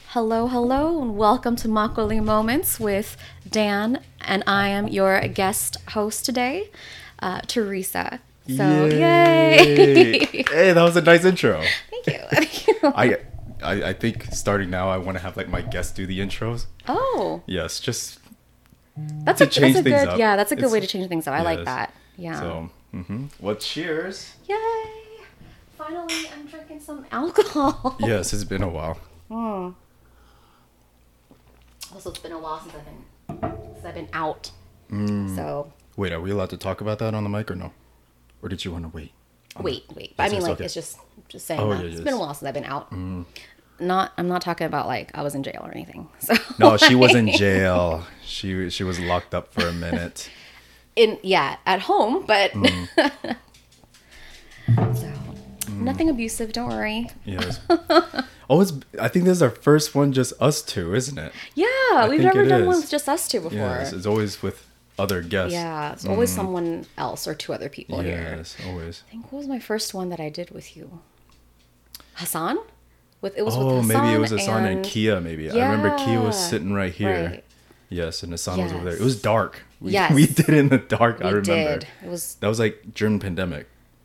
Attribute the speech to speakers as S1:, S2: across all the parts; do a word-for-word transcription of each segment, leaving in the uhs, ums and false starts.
S1: Hello, hello, and welcome to Makgeolli Moments with Dan, and I am your guest host today, uh, Teresa. So, yay!
S2: Yay. Hey, that was a nice intro.
S1: Thank you. Thank you.
S2: I, I, I think starting now, I want to have like my guests do the intros.
S1: Oh,
S2: Yes, just
S1: that's
S2: to
S1: a,
S2: change
S1: that's a
S2: things
S1: good,
S2: up.
S1: yeah, that's a good
S2: It's-
S1: way to change things up. I like
S2: yes.
S1: that. Yeah.
S2: So, mm-hmm. Well, cheers.
S1: Yay! Finally, I'm drinking some alcohol.
S2: Yes, it's been a while.
S1: Mm. Also, it's been a while since I've been since I've been out.
S2: Mm.
S1: So
S2: Wait, are we allowed to talk about that on the mic or no? Or did you want to wait?
S1: wait, wait. But I
S2: Yes,
S1: mean,
S2: yes,
S1: like,
S2: okay.
S1: it's just just saying
S2: Oh,
S1: that
S2: yeah,
S1: it's
S2: yes.
S1: been a while since I've been out.
S2: Mm.
S1: Not, I'm not talking about like I was in jail or anything. So
S2: No, she was in jail. She she was locked up for a minute.
S1: in yeah at home, but
S2: Mm.
S1: so nothing abusive. Don't worry.
S2: Yes. Oh, it's, I think this is our first one, just us two, isn't it?
S1: Yeah, we've
S2: think
S1: never
S2: it
S1: done
S2: is.
S1: one with just us two before.
S2: Yes, it's always with other guests.
S1: Yeah, it's always someone else or two other people here.
S2: Yes, always.
S1: I think what was my first one that I did with you? Hassan? With it was
S2: Oh,
S1: with Hassan
S2: maybe it was Hassan and,
S1: and
S2: Kia. Maybe I remember Kia was
S1: Yeah,
S2: sitting right here.
S1: right.
S2: Yes, and Hassan was over there.
S1: Yes.
S2: It was dark. We,
S1: Yes.
S2: we did it in the dark. I
S1: We
S2: remember.
S1: did. It was
S2: That was like during pandemic.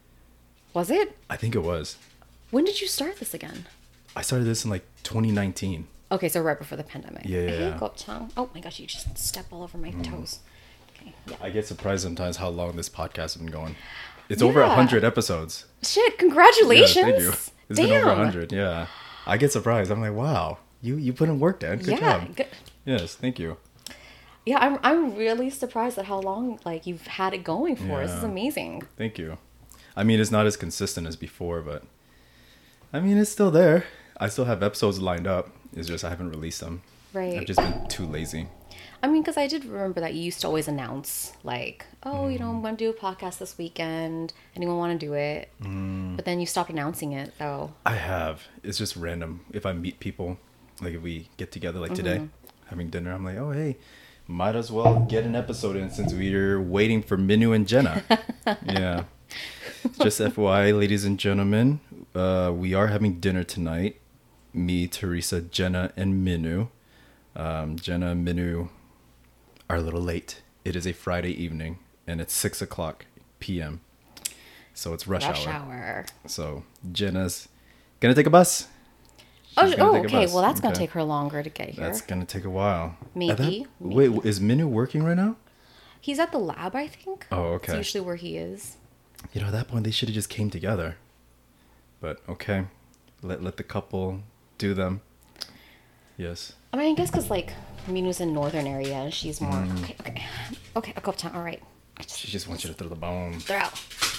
S1: was it?
S2: I think it was.
S1: When did you start this again?
S2: I started this in like twenty nineteen.
S1: Okay, so right before the pandemic.
S2: Yeah, yeah,
S1: Hey,
S2: yeah.
S1: Gopchang. Oh my gosh, you just step all over my toes. Okay, yeah.
S2: I get surprised sometimes how long this podcast has been going. It's over a
S1: Yeah.
S2: hundred episodes.
S1: Shit,
S2: Yes,
S1: congratulations.
S2: thank you. It's
S1: Damn.
S2: been over a hundred. Yeah, I get surprised. I'm like, wow, you you put in work, Dad. Good
S1: yeah,
S2: job.
S1: good.
S2: Yes, thank you.
S1: Yeah, I'm I'm really surprised at how long like you've had it going for. This is
S2: Yeah.
S1: amazing.
S2: Thank you. I mean, it's not as consistent as before, but I mean, it's still there. I still have episodes lined up. It's just I haven't released them.
S1: Right.
S2: I've just been too lazy.
S1: I mean, because I did remember that you used to always announce, like, oh, you know, I'm going to do a podcast this weekend. Anyone want to do it?
S2: Mm.
S1: But then you stopped announcing it, so.
S2: I have. It's just random. If I meet people, like if we get together, like today,
S1: Mm-hmm.
S2: having dinner, I'm like, oh, hey, might as well get an episode in since we're waiting for Minu and Jenna. Yeah. Just F Y I, ladies and gentlemen, uh, we are having dinner tonight. Me, Teresa, Jenna, and Minu. Um, Jenna and Minu are a little late. It is a Friday evening, and it's six o'clock p.m. So it's rush,
S1: Rush
S2: hour.
S1: hour.
S2: So Jenna's gonna take a bus.
S1: Oh,
S2: She's gonna
S1: oh
S2: take a
S1: okay.
S2: bus.
S1: Well, that's going to
S2: Okay.
S1: take her longer to get here.
S2: That's gonna take a while.
S1: Maybe,
S2: At that-
S1: maybe.
S2: Wait, is Minu working right now?
S1: He's at the lab, I think.
S2: Oh,
S1: It's
S2: okay.
S1: usually where he is.
S2: You know, at that point they should have just came together. But okay, let let the couple do them. Yes.
S1: I mean, I guess because, like, Minu's in northern area and she's more.
S2: Mm.
S1: Okay, okay. Okay, a couple times. All right. I just,
S2: She just wants you to throw the bone.
S1: they're out.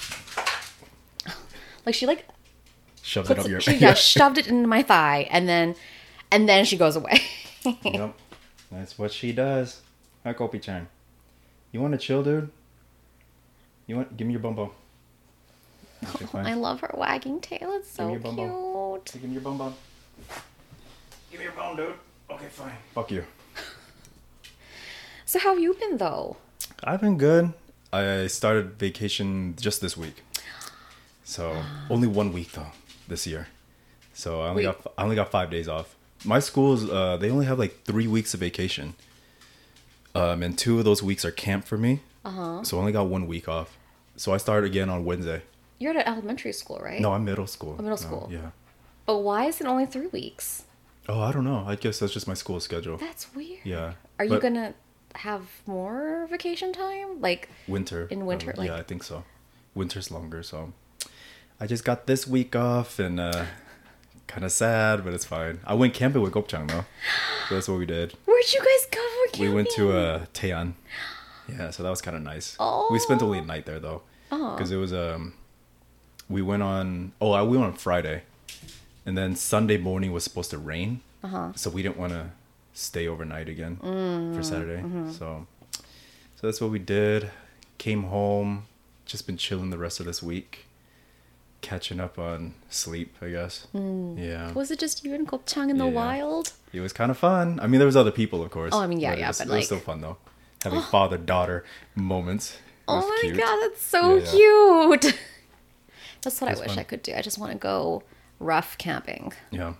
S1: Like, she, like,
S2: Shoves it
S1: puts
S2: up
S1: it,
S2: your.
S1: she, yeah, shoved it into my thigh and then, and then she goes away.
S2: Yep. That's what she does. Hi, Kopi-chan. You want to chill, dude? You want? Give me your bumbo. Okay, fine.
S1: I love her wagging tail. It's
S2: Give me
S1: so
S2: your bum bum.
S1: cute.
S2: Give me your bum bum. Give me your bone, dude. Okay, fine. Fuck you.
S1: So how have you been though?
S2: I've been good. I started vacation just this week. So only one week though this year. So I only
S1: Wait.
S2: got I only got five days off. My schools uh, they only have like three weeks of vacation. Um, and two of those weeks are camp for me.
S1: Uh huh.
S2: So I only got one week off. So I started again on Wednesday.
S1: You're at an elementary school, right?
S2: No, I'm middle school.
S1: Oh, middle
S2: No,
S1: school.
S2: yeah.
S1: But why is it only three weeks?
S2: Oh, I don't know. I guess that's just my school schedule.
S1: That's weird.
S2: Yeah.
S1: Are you
S2: But
S1: gonna have more vacation time? Like,
S2: winter?
S1: in winter,
S2: probably.
S1: like-
S2: yeah, I think so. Winter's longer, so I just got this week off and uh, kind of sad, but it's fine. I went camping with Gopchang though. So that's what we did.
S1: where'd you guys go for camping?
S2: We went to uh, Taean. Yeah, so that was kind of nice. We spent only a night there though,
S1: Oh.
S2: because it was um, we went on. Oh, I we went on Friday, and then Sunday morning was supposed to rain,
S1: Uh huh.
S2: so we didn't want to stay overnight again
S1: Mm,
S2: for Saturday.
S1: mm-hmm.
S2: So, so that's what we did. Came home, just been chilling the rest of this week, catching up on sleep, I guess.
S1: Mm.
S2: Yeah,
S1: Was it just you and Gopchang in the
S2: Yeah.
S1: wild?
S2: it was kind of fun. I mean, there was other people, of course.
S1: Oh, I mean, yeah,
S2: it
S1: yeah,
S2: was,
S1: but
S2: it
S1: like-
S2: was still fun though, having father-daughter moments. It
S1: Oh
S2: was
S1: my
S2: cute.
S1: god, that's so
S2: Yeah, yeah.
S1: cute. That's what
S2: It was
S1: I wish
S2: fun.
S1: I could do. I just want to go rough camping.
S2: Yeah.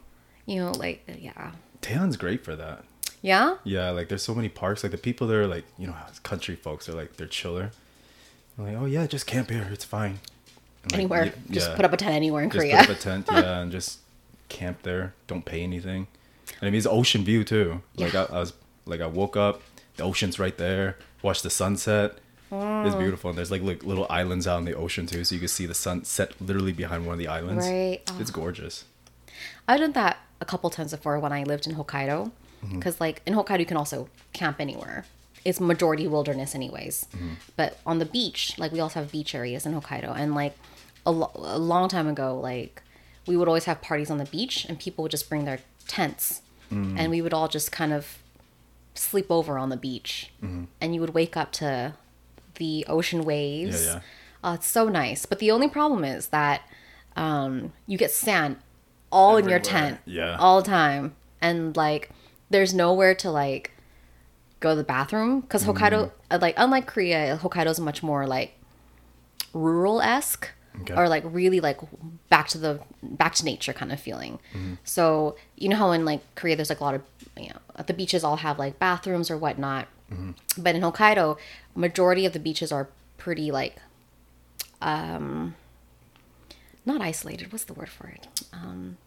S1: You know, like, yeah.
S2: Daehan's great for that.
S1: Yeah?
S2: Yeah, like there's so many parks. Like the people there, like, you know, country folks are like, they're chiller. They're like, oh yeah, just camp here. It's fine. And, like,
S1: Anywhere.
S2: y-
S1: Just
S2: yeah,
S1: put up a tent anywhere in
S2: just
S1: Korea.
S2: put up a tent, yeah, and just camp there. Don't pay anything. And I mean, it's ocean view too. Like
S1: Yeah.
S2: I, I was, like I woke up, the ocean's right there. Watch the sunset.
S1: Mm.
S2: It's beautiful. And there's like, like little islands out in the ocean too, so you can see the sun set literally behind one of the islands.
S1: Right. Oh.
S2: It's gorgeous.
S1: I've done that a couple times before when I lived in Hokkaido. Because, like, in Hokkaido, you can also camp anywhere. It's majority wilderness anyways.
S2: Mm-hmm.
S1: But on the beach, like, we also have beach areas in Hokkaido. And, like, a, lo- a long time ago, like, we would always have parties on the beach. And people would just bring their tents.
S2: Mm.
S1: And we would all just kind of sleep over on the beach.
S2: Mm-hmm.
S1: And you would wake up to the ocean waves.
S2: Yeah, yeah.
S1: Oh, it's so nice. But the only problem is that um, you get sand all in your
S2: Everywhere.
S1: tent.
S2: Yeah.
S1: All the time. And, like, there's nowhere to, like, go to the bathroom. Because Hokkaido, uh, like, unlike Korea, Hokkaido's much more, like, rural-esque.
S2: Okay.
S1: Or, like, really, like, back to the, back to nature kind of feeling. So, you know how in, like, Korea there's, like, a lot of, you know, the beaches all have, like, bathrooms or whatnot. But in Hokkaido, majority of the beaches are pretty, like, um, not isolated. What's the word for it? Um,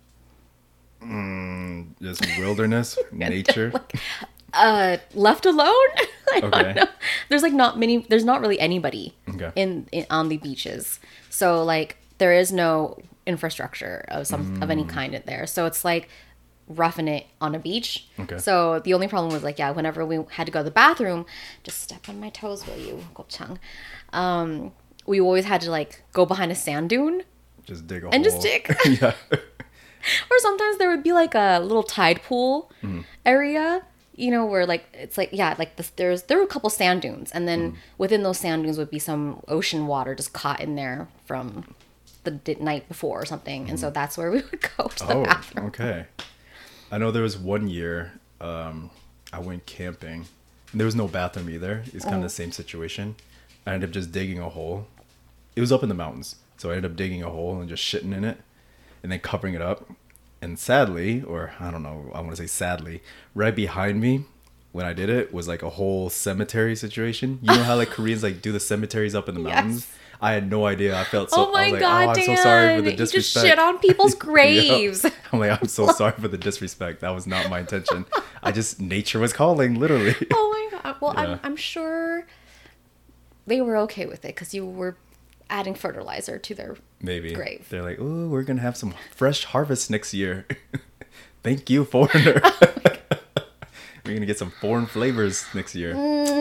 S2: Just wilderness, nature.
S1: uh, left alone. I
S2: Okay.
S1: don't know. There's like not many. There's not really anybody
S2: Okay.
S1: in, in on the beaches. So like there is no infrastructure of some of any kind in there. So it's like roughing it on a beach.
S2: Okay.
S1: So the only problem was like yeah, whenever we had to go to the bathroom, just step on my toes, will you, Gopchang? Um, we always had to like go behind a sand dune.
S2: Just dig a
S1: And
S2: hole.
S1: just dig.
S2: Yeah.
S1: Or sometimes there would be like a little tide pool area, you know, where like it's like yeah, like this, there's there were a couple sand dunes, and then within those sand dunes would be some ocean water just caught in there from the d- night before or something, and so that's where we would go to the
S2: Oh,
S1: bathroom.
S2: okay. I know there was one year um, I went camping. And there was no bathroom either. It's kind of the same situation. I ended up just digging a hole. It was up in the mountains, so I ended up digging a hole and just shitting in it, and then covering it up. And sadly, or I don't know, I want to say sadly, right behind me when I did it was like a whole cemetery situation. You know how like Koreans like do the cemeteries up in the
S1: Yes.
S2: mountains? I had no idea. I felt so.
S1: Oh my
S2: I was like,
S1: god,
S2: oh, I'm
S1: Dan!
S2: so sorry for the
S1: You just
S2: disrespect.
S1: shit on people's
S2: Yep.
S1: graves.
S2: I'm like, I'm so sorry for the disrespect. That was not my intention. I just nature was calling, literally.
S1: Oh my god! Well,
S2: Yeah.
S1: I'm I'm sure they were okay with it because you were adding fertilizer to their
S2: Maybe
S1: grave.
S2: they're like, oh, we're gonna have some fresh harvest next year. Thank you, foreigner. We're gonna get some foreign flavors next year.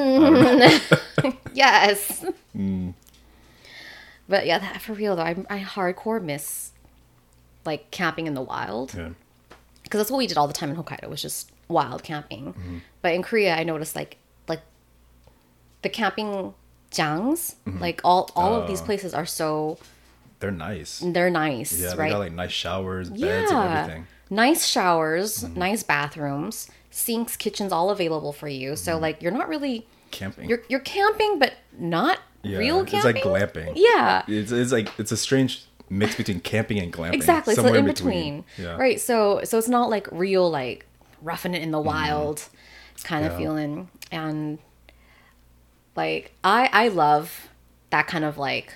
S1: Yes.
S2: Mm.
S1: But yeah, that, for real though, I, I hardcore miss like camping in the wild
S2: Yeah.
S1: because that's what we did all the time in Hokkaido was just wild camping.
S2: Mm-hmm.
S1: But in Korea, I noticed like like the camping jangs,
S2: Mm-hmm.
S1: like all all of these
S2: Oh.
S1: places are so
S2: They're nice.
S1: they're nice,
S2: Yeah, they
S1: right?
S2: got like nice showers, beds, and everything.
S1: Nice showers,
S2: Mm-hmm.
S1: nice bathrooms, sinks, kitchens, all available for you.
S2: Mm-hmm.
S1: So like you're not really
S2: Camping.
S1: you're you're camping, but not
S2: yeah,
S1: real
S2: it's
S1: camping.
S2: like glamping.
S1: Yeah,
S2: It's it's like it's a strange mix between camping and glamping.
S1: exactly. So
S2: Somewhere
S1: in between,
S2: Yeah.
S1: right? So so it's not like real like roughing it in the wild kind of
S2: Mm-hmm. Yeah.
S1: feeling, and like I I love that kind of like.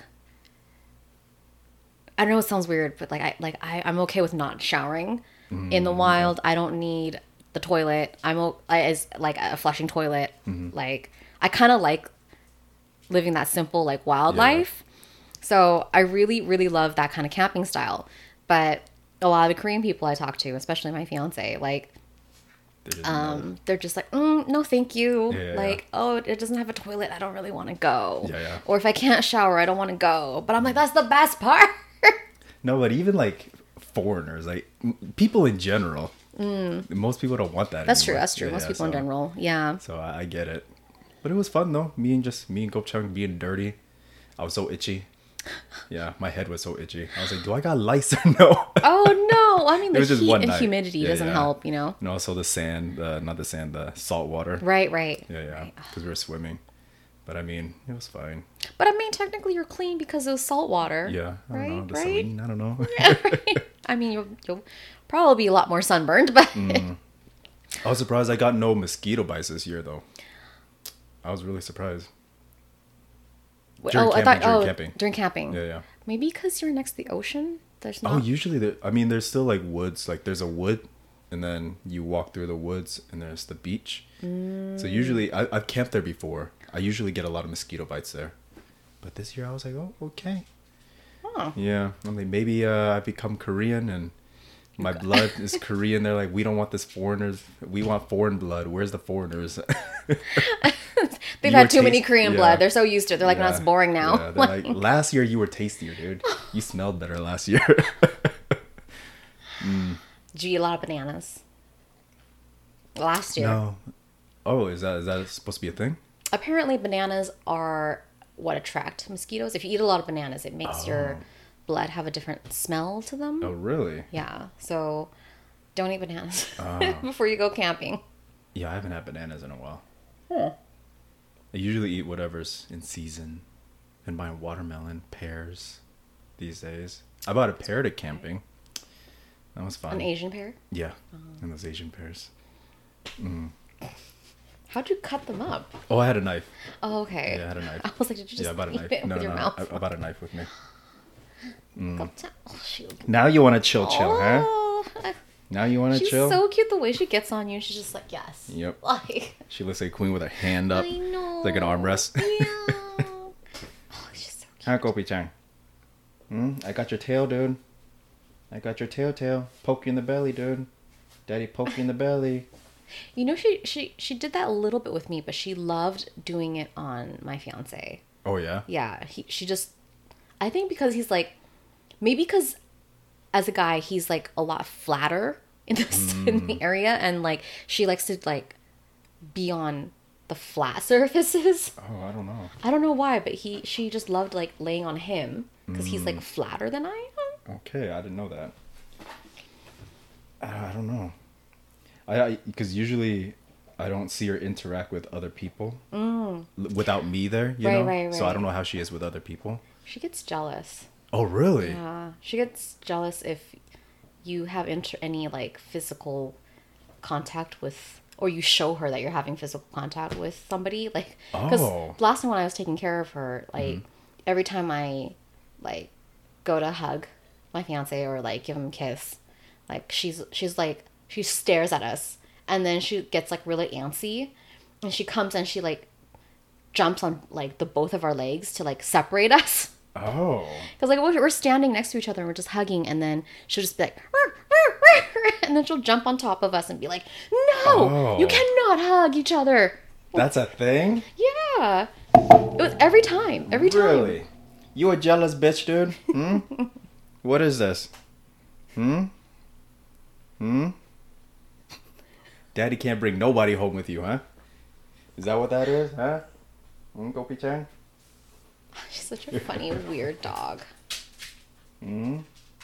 S1: I know it sounds weird, but like I like I, I'm okay with not showering
S2: Mm-hmm.
S1: in the wild. I don't need the toilet. I'm o- I, as like a flushing toilet.
S2: Mm-hmm.
S1: Like I kind of like living that simple like wild
S2: Yeah.
S1: life. So I really really love that kind of camping style. But a lot of the Korean people I talk to, especially my fiance, like
S2: They just
S1: um, they're just like, mm, no, thank you.
S2: Yeah, yeah,
S1: like, oh, it doesn't have a toilet. I don't really want to go.
S2: Yeah, yeah.
S1: Or if I can't shower, I don't want to go. But I'm like, that's the best part.
S2: No, but even like foreigners, like m- people in general, most people don't want that.
S1: Mm. That's true.
S2: anymore.
S1: That's true.
S2: Yeah,
S1: Most
S2: yeah,
S1: people in
S2: so-
S1: general. Yeah.
S2: So I, I get it, but it was fun though. Me and just me and Gopchang being dirty. I was so itchy. Yeah, my head was so itchy. I was like, do I got lice or no?
S1: Oh no! I mean,
S2: It
S1: the
S2: was just
S1: heat
S2: one
S1: and
S2: night.
S1: humidity
S2: Yeah,
S1: doesn't
S2: yeah.
S1: help, you know.
S2: And also the sand, uh, not the sand, the salt water.
S1: Right, right.
S2: Yeah, yeah, because we were swimming. But I mean, it was fine.
S1: But I mean, technically, you're clean because of salt water.
S2: Yeah, I don't
S1: Right,
S2: know. The
S1: right.
S2: saline, I don't know.
S1: I mean, you'll you'll probably be a lot more sunburned, but
S2: Mm. I was surprised I got no mosquito bites this year, though. I was really surprised. During
S1: oh,
S2: camping,
S1: I thought
S2: during
S1: oh
S2: camping.
S1: during camping.
S2: Yeah, yeah.
S1: Maybe because you're next to the ocean. There's not.
S2: Oh, usually there. I mean, there's still like woods. Like there's a wood, and then you walk through the woods, and there's the beach. Mm. So usually, I, I've camped there before. I usually get a lot of mosquito bites there, but this year I was like, oh, okay.
S1: Oh.
S2: Yeah, I'm like maybe uh, I become Korean and my blood is Korean. They're like, we don't want this foreigners. We want foreign blood. Where's the foreigners?
S1: They've
S2: You
S1: had
S2: were
S1: too many
S2: taste-
S1: Korean
S2: yeah.
S1: blood. They're so used to it. They're like, no,
S2: Yeah.
S1: it's boring now.
S2: Yeah, they're like, last year you were tastier, dude. You smelled better last year. mm.
S1: Did you eat a lot of bananas? Last year.
S2: No. Oh, is that is that supposed to be a thing?
S1: Apparently, bananas are what attract mosquitoes. If you eat a lot of bananas, it makes
S2: Oh.
S1: your blood have a different smell to them.
S2: Oh, really?
S1: Yeah. So don't eat bananas
S2: Oh.
S1: before you go camping.
S2: Yeah, I haven't had bananas in a while.
S1: Huh.
S2: I usually eat whatever's in season, and buy watermelon, pears, these days. I bought a pear to camping. That was fun.
S1: An Asian pear?
S2: Yeah, and those Asian pears. Mm.
S1: How'd you cut them up?
S2: Oh, I had a knife.
S1: Oh, okay.
S2: Yeah, I had a knife.
S1: I was like, did you just
S2: Yeah, I bought a
S1: eat
S2: knife.
S1: it
S2: No,
S1: with
S2: no,
S1: your
S2: no.
S1: mouth?
S2: I, I bought a knife with me.
S1: Oh, shoot.
S2: Now you want to chill, chill, huh?
S1: Oh,
S2: Now you want to
S1: she's
S2: chill?
S1: so cute the way she gets on you. She's just like, yes.
S2: Yep.
S1: Like,
S2: She looks like a queen with her hand up,
S1: I know.
S2: like an armrest.
S1: Yeah. Oh, she's so cute.
S2: Huh, Gopi-chan? Hmm? I got your tail, dude. I got your tail, tail. Poke you in the belly, dude. Daddy poke you in the belly.
S1: You know, she, she, she did that a little bit with me, but she loved doing it on my fiance.
S2: Oh, yeah?
S1: Yeah. He, she just, I think because he's like, maybe because as a guy, he's like a lot flatter in this
S2: Mm.
S1: in the area, and like she likes to like be on the flat surfaces.
S2: Oh, I don't know.
S1: I don't know why, but he she just loved like laying on him because he's
S2: Mm.
S1: like flatter than I am.
S2: Okay, I didn't know that. Uh, I don't know. I Because usually I don't see her interact with other people
S1: Mm.
S2: l- without me there, you
S1: Right,
S2: know?
S1: right,
S2: So I
S1: right.
S2: don't know how she is with other people.
S1: She gets jealous.
S2: Oh, really?
S1: Yeah, she gets jealous if you have inter- any like physical contact with, or you show her that you're having physical contact with somebody. Like, because
S2: Oh.
S1: last time when I was taking care of her, like every time I like go to hug my fiance or like give him a kiss, like she's she's like she stares at us, and then she gets like really antsy, and she comes and she like jumps on like the both of our legs to like separate us.
S2: Oh.
S1: Because like we're we're standing next to each other and we're just hugging, and then she'll just be like, "Rrr, rrr, rrr," and then she'll jump on top of us and be like, "No,
S2: Oh.
S1: you cannot hug each other."
S2: That's a thing?
S1: Yeah, it was every time, every time.
S2: Really? You a jealous bitch, dude? Hmm? What is this? Hmm? Hmm? Daddy can't bring nobody home with you, huh? Is that what that is, huh? Hmm, Gopi-chan?
S1: She's such a funny, weird dog.
S2: Hmm?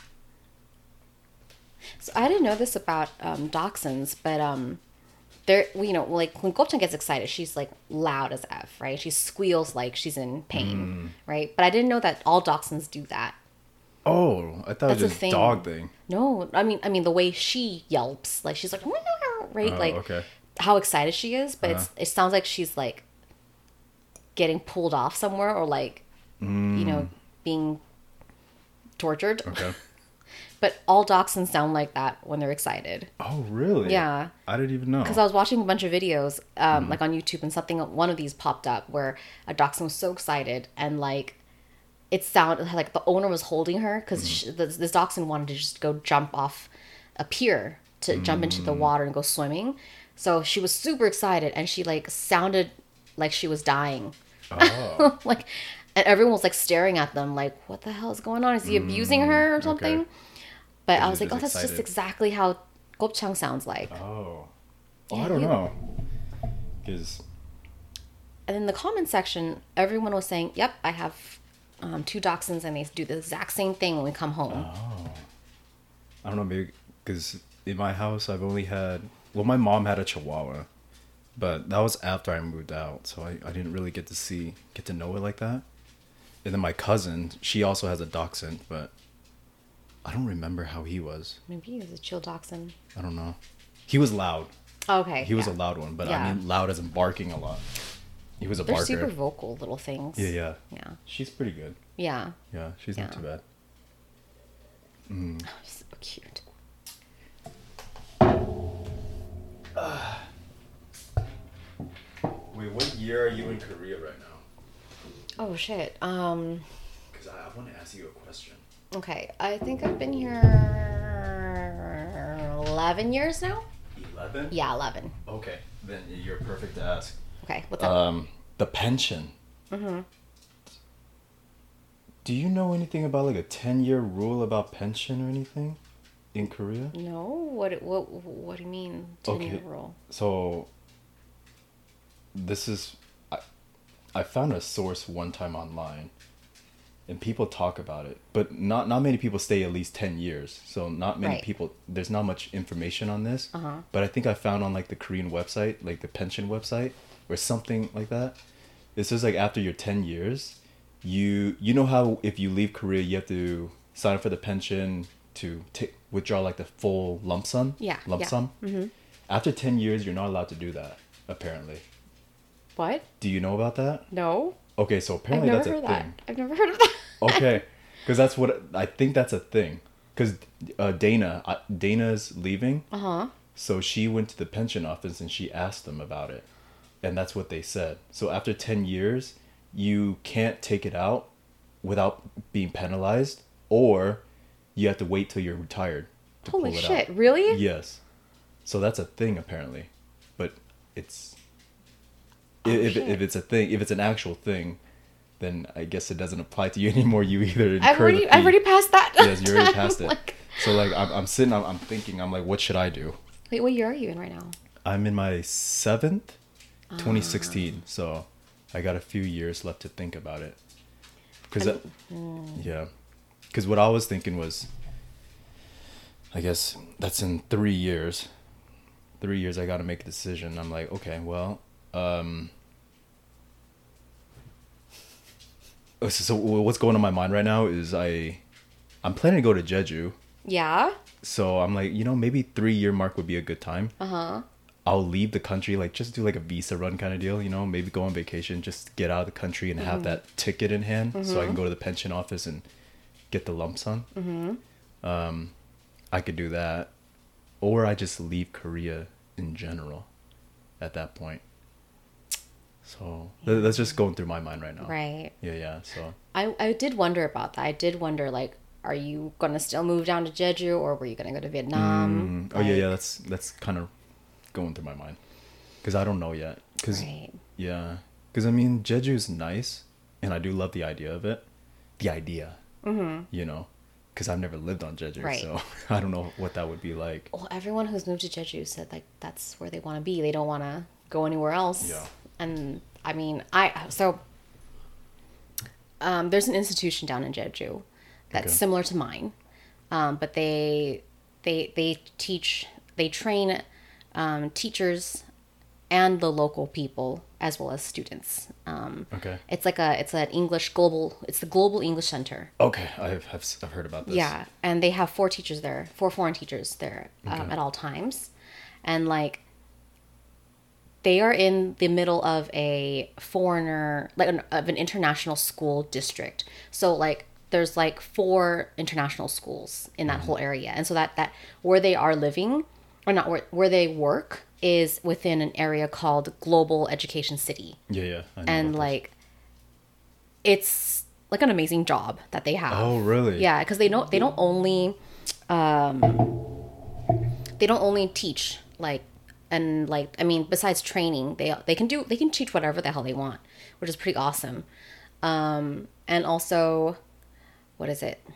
S1: So I didn't know this about um, dachshunds, but um, they're you know like when Gopchan gets excited, she's like loud as f, right? She squeals like she's in pain, right? But I didn't know that all dachshunds do that.
S2: Oh, I thought
S1: That's
S2: it
S1: a
S2: was a
S1: thing.
S2: dog thing.
S1: No, I mean I mean the way she yelps, like she's like right,
S2: Oh,
S1: like
S2: okay.
S1: how excited she is, but
S2: Uh-huh.
S1: it's it sounds like she's like getting pulled off somewhere or like you know being tortured.
S2: Mm. Okay.
S1: But all dachshunds sound like that when they're excited.
S2: Oh, really?
S1: Yeah.
S2: I didn't even know.
S1: Because I was watching a bunch of videos, um,
S2: Mm-hmm.
S1: like on YouTube, and something one of these popped up where a dachshund was so excited and like it sounded like the owner was holding her because
S2: Mm-hmm.
S1: this, this dachshund wanted to just go jump off a pier to jump into
S2: Mm.
S1: the water and go swimming. So she was super excited and she like sounded like she was dying.
S2: Oh.
S1: Like, and everyone was like staring at them like, what the hell is going on? Is he abusing her or
S2: okay.
S1: something? But I
S2: He
S1: was
S2: was
S1: like, oh,
S2: just
S1: that's just
S2: excited.
S1: exactly how Gopchang sounds like.
S2: Oh. Oh,
S1: Yeah,
S2: I don't
S1: you-
S2: know. Because,
S1: And in the comment section, everyone was saying, yep, I have um, two dachshunds and they do the exact same thing when we come home.
S2: oh. I don't know, maybe because in my house, I've only had, well, my mom had a Chihuahua, but that was after I moved out. So I, I didn't really get to see, get to know it like that. And then my cousin, she also has a dachshund, but I don't remember how he was.
S1: Maybe he was a chill dachshund.
S2: I don't know. He was loud.
S1: Okay.
S2: He was
S1: yeah.
S2: a loud one, but
S1: Yeah.
S2: I mean loud as in barking a lot. He was a
S1: They're
S2: barker.
S1: super vocal little things.
S2: Yeah, yeah.
S1: Yeah.
S2: She's pretty good.
S1: Yeah.
S2: Yeah, she's
S1: Yeah.
S2: not too bad. Mm.
S1: Oh, so cute.
S2: Wait, what year are you in Korea right now?
S1: Oh shit. Um.
S2: Because I, I want to ask you a question.
S1: Okay. I think I've been here eleven years now.
S2: Eleven?
S1: Yeah, eleven.
S2: Okay, then you're perfect to ask.
S1: Okay. What's up?
S2: Um, the pension.
S1: Mm-hmm.
S2: Do you know anything about like a ten-year rule about pension or anything in Korea?
S1: No. What? What? What do you mean? Ten-year
S2: Okay.
S1: rule.
S2: So this is I, I found a source one time online and people talk about it, but not not many people stay at least ten years. So not many
S1: Right.
S2: people, there's not much information on this.
S1: Uh-huh.
S2: But I think I found on like the Korean website, like the pension website or something like that. It says like after your ten years, you you know how if you leave Korea you have to sign up for the pension to take withdraw like the full lump sum?
S1: Yeah,
S2: Lump
S1: yeah.
S2: sum?
S1: Mm-hmm.
S2: After ten years, you're not allowed to do that, apparently.
S1: What?
S2: Do you know about that?
S1: No.
S2: Okay, so
S1: I've
S2: apparently
S1: never
S2: that's a
S1: heard that.
S2: thing.
S1: I've never heard of that.
S2: Okay, because that's what I think that's a thing. Because uh, Dana, uh, Dana's leaving,
S1: Uh huh.
S2: so she went to the pension office and she asked them about it, and that's what they said. So after ten years, you can't take it out without being penalized, or you have to wait till you're retired to
S1: Holy
S2: pull it
S1: shit!
S2: out.
S1: Really?
S2: Yes, so that's a thing apparently, but it's
S1: Oh,
S2: if
S1: shit.
S2: if it's a thing, if it's an actual thing, then I guess it doesn't apply to you anymore. You either incur
S1: I've already,
S2: the
S1: I've
S2: fee.
S1: already passed that.
S2: Yes, you already passed it.
S1: Like,
S2: So like I'm, I'm sitting, I'm, I'm thinking, I'm like, what should I do?
S1: wait, what year are you in right now?
S2: I'm in my seventh, twenty
S1: Ah.
S2: sixteen. So I got a few years left to think about it. Cause
S1: And-
S2: that, yeah, cause what I was thinking was, I guess that's in three years. Three years, I got to make a decision. I'm like, okay, well, um. So, so what's going on in my mind right now is I, I'm planning to go to Jeju.
S1: Yeah.
S2: So I'm like, you know, maybe three year mark would be a good time.
S1: Uh huh.
S2: I'll leave the country, like just do like a visa run kind of deal, you know, maybe go on vacation, just get out of the country and have that ticket in hand so I can go to the pension office and get the lump sum. Mm-hmm. Um, I could do that. Or I just leave Korea in general at that point. So th- that's just going through my mind right now.
S1: Right.
S2: Yeah, yeah. So
S1: I, I did wonder about that. I did wonder, like, are you gonna still move down to Jeju, or were you gonna go to Vietnam?
S2: Mm, oh yeah,
S1: Like,
S2: yeah. That's that's kind of going through my mind because I don't know yet. Cause
S1: Right.
S2: yeah, because I mean Jeju is nice, and I do love the idea of it. The idea, mm-hmm. you know, because I've never lived on Jeju,
S1: Right.
S2: so I don't know what that would be like.
S1: Well, everyone who's moved to Jeju said like that's where they want to be. They don't want to go anywhere else.
S2: Yeah.
S1: And I mean, I so um, there's an institution down in Jeju that's
S2: Okay.
S1: similar to mine, um, but they they they teach they train um, teachers and the local people as well as students. Um,
S2: Okay.
S1: It's like a it's an English global. It's the Global English Center.
S2: Okay, I've have, I've heard about this.
S1: Yeah, and they have four teachers there, four foreign teachers there um,
S2: Okay.
S1: at all times, and like they are in the middle of a foreigner, like an, of an international school district. So like there's like four international schools in that whole area, and so that that where they are living, or not where where they work, is within an area called Global Education City.
S2: Yeah, yeah. I know
S1: And
S2: about this.
S1: like it's like an amazing job that they have.
S2: Oh, really?
S1: Yeah, because they don't they don't only um they don't only teach like and like I mean besides training they they can do they can teach whatever the hell they want, which is pretty awesome. Um and also what is it?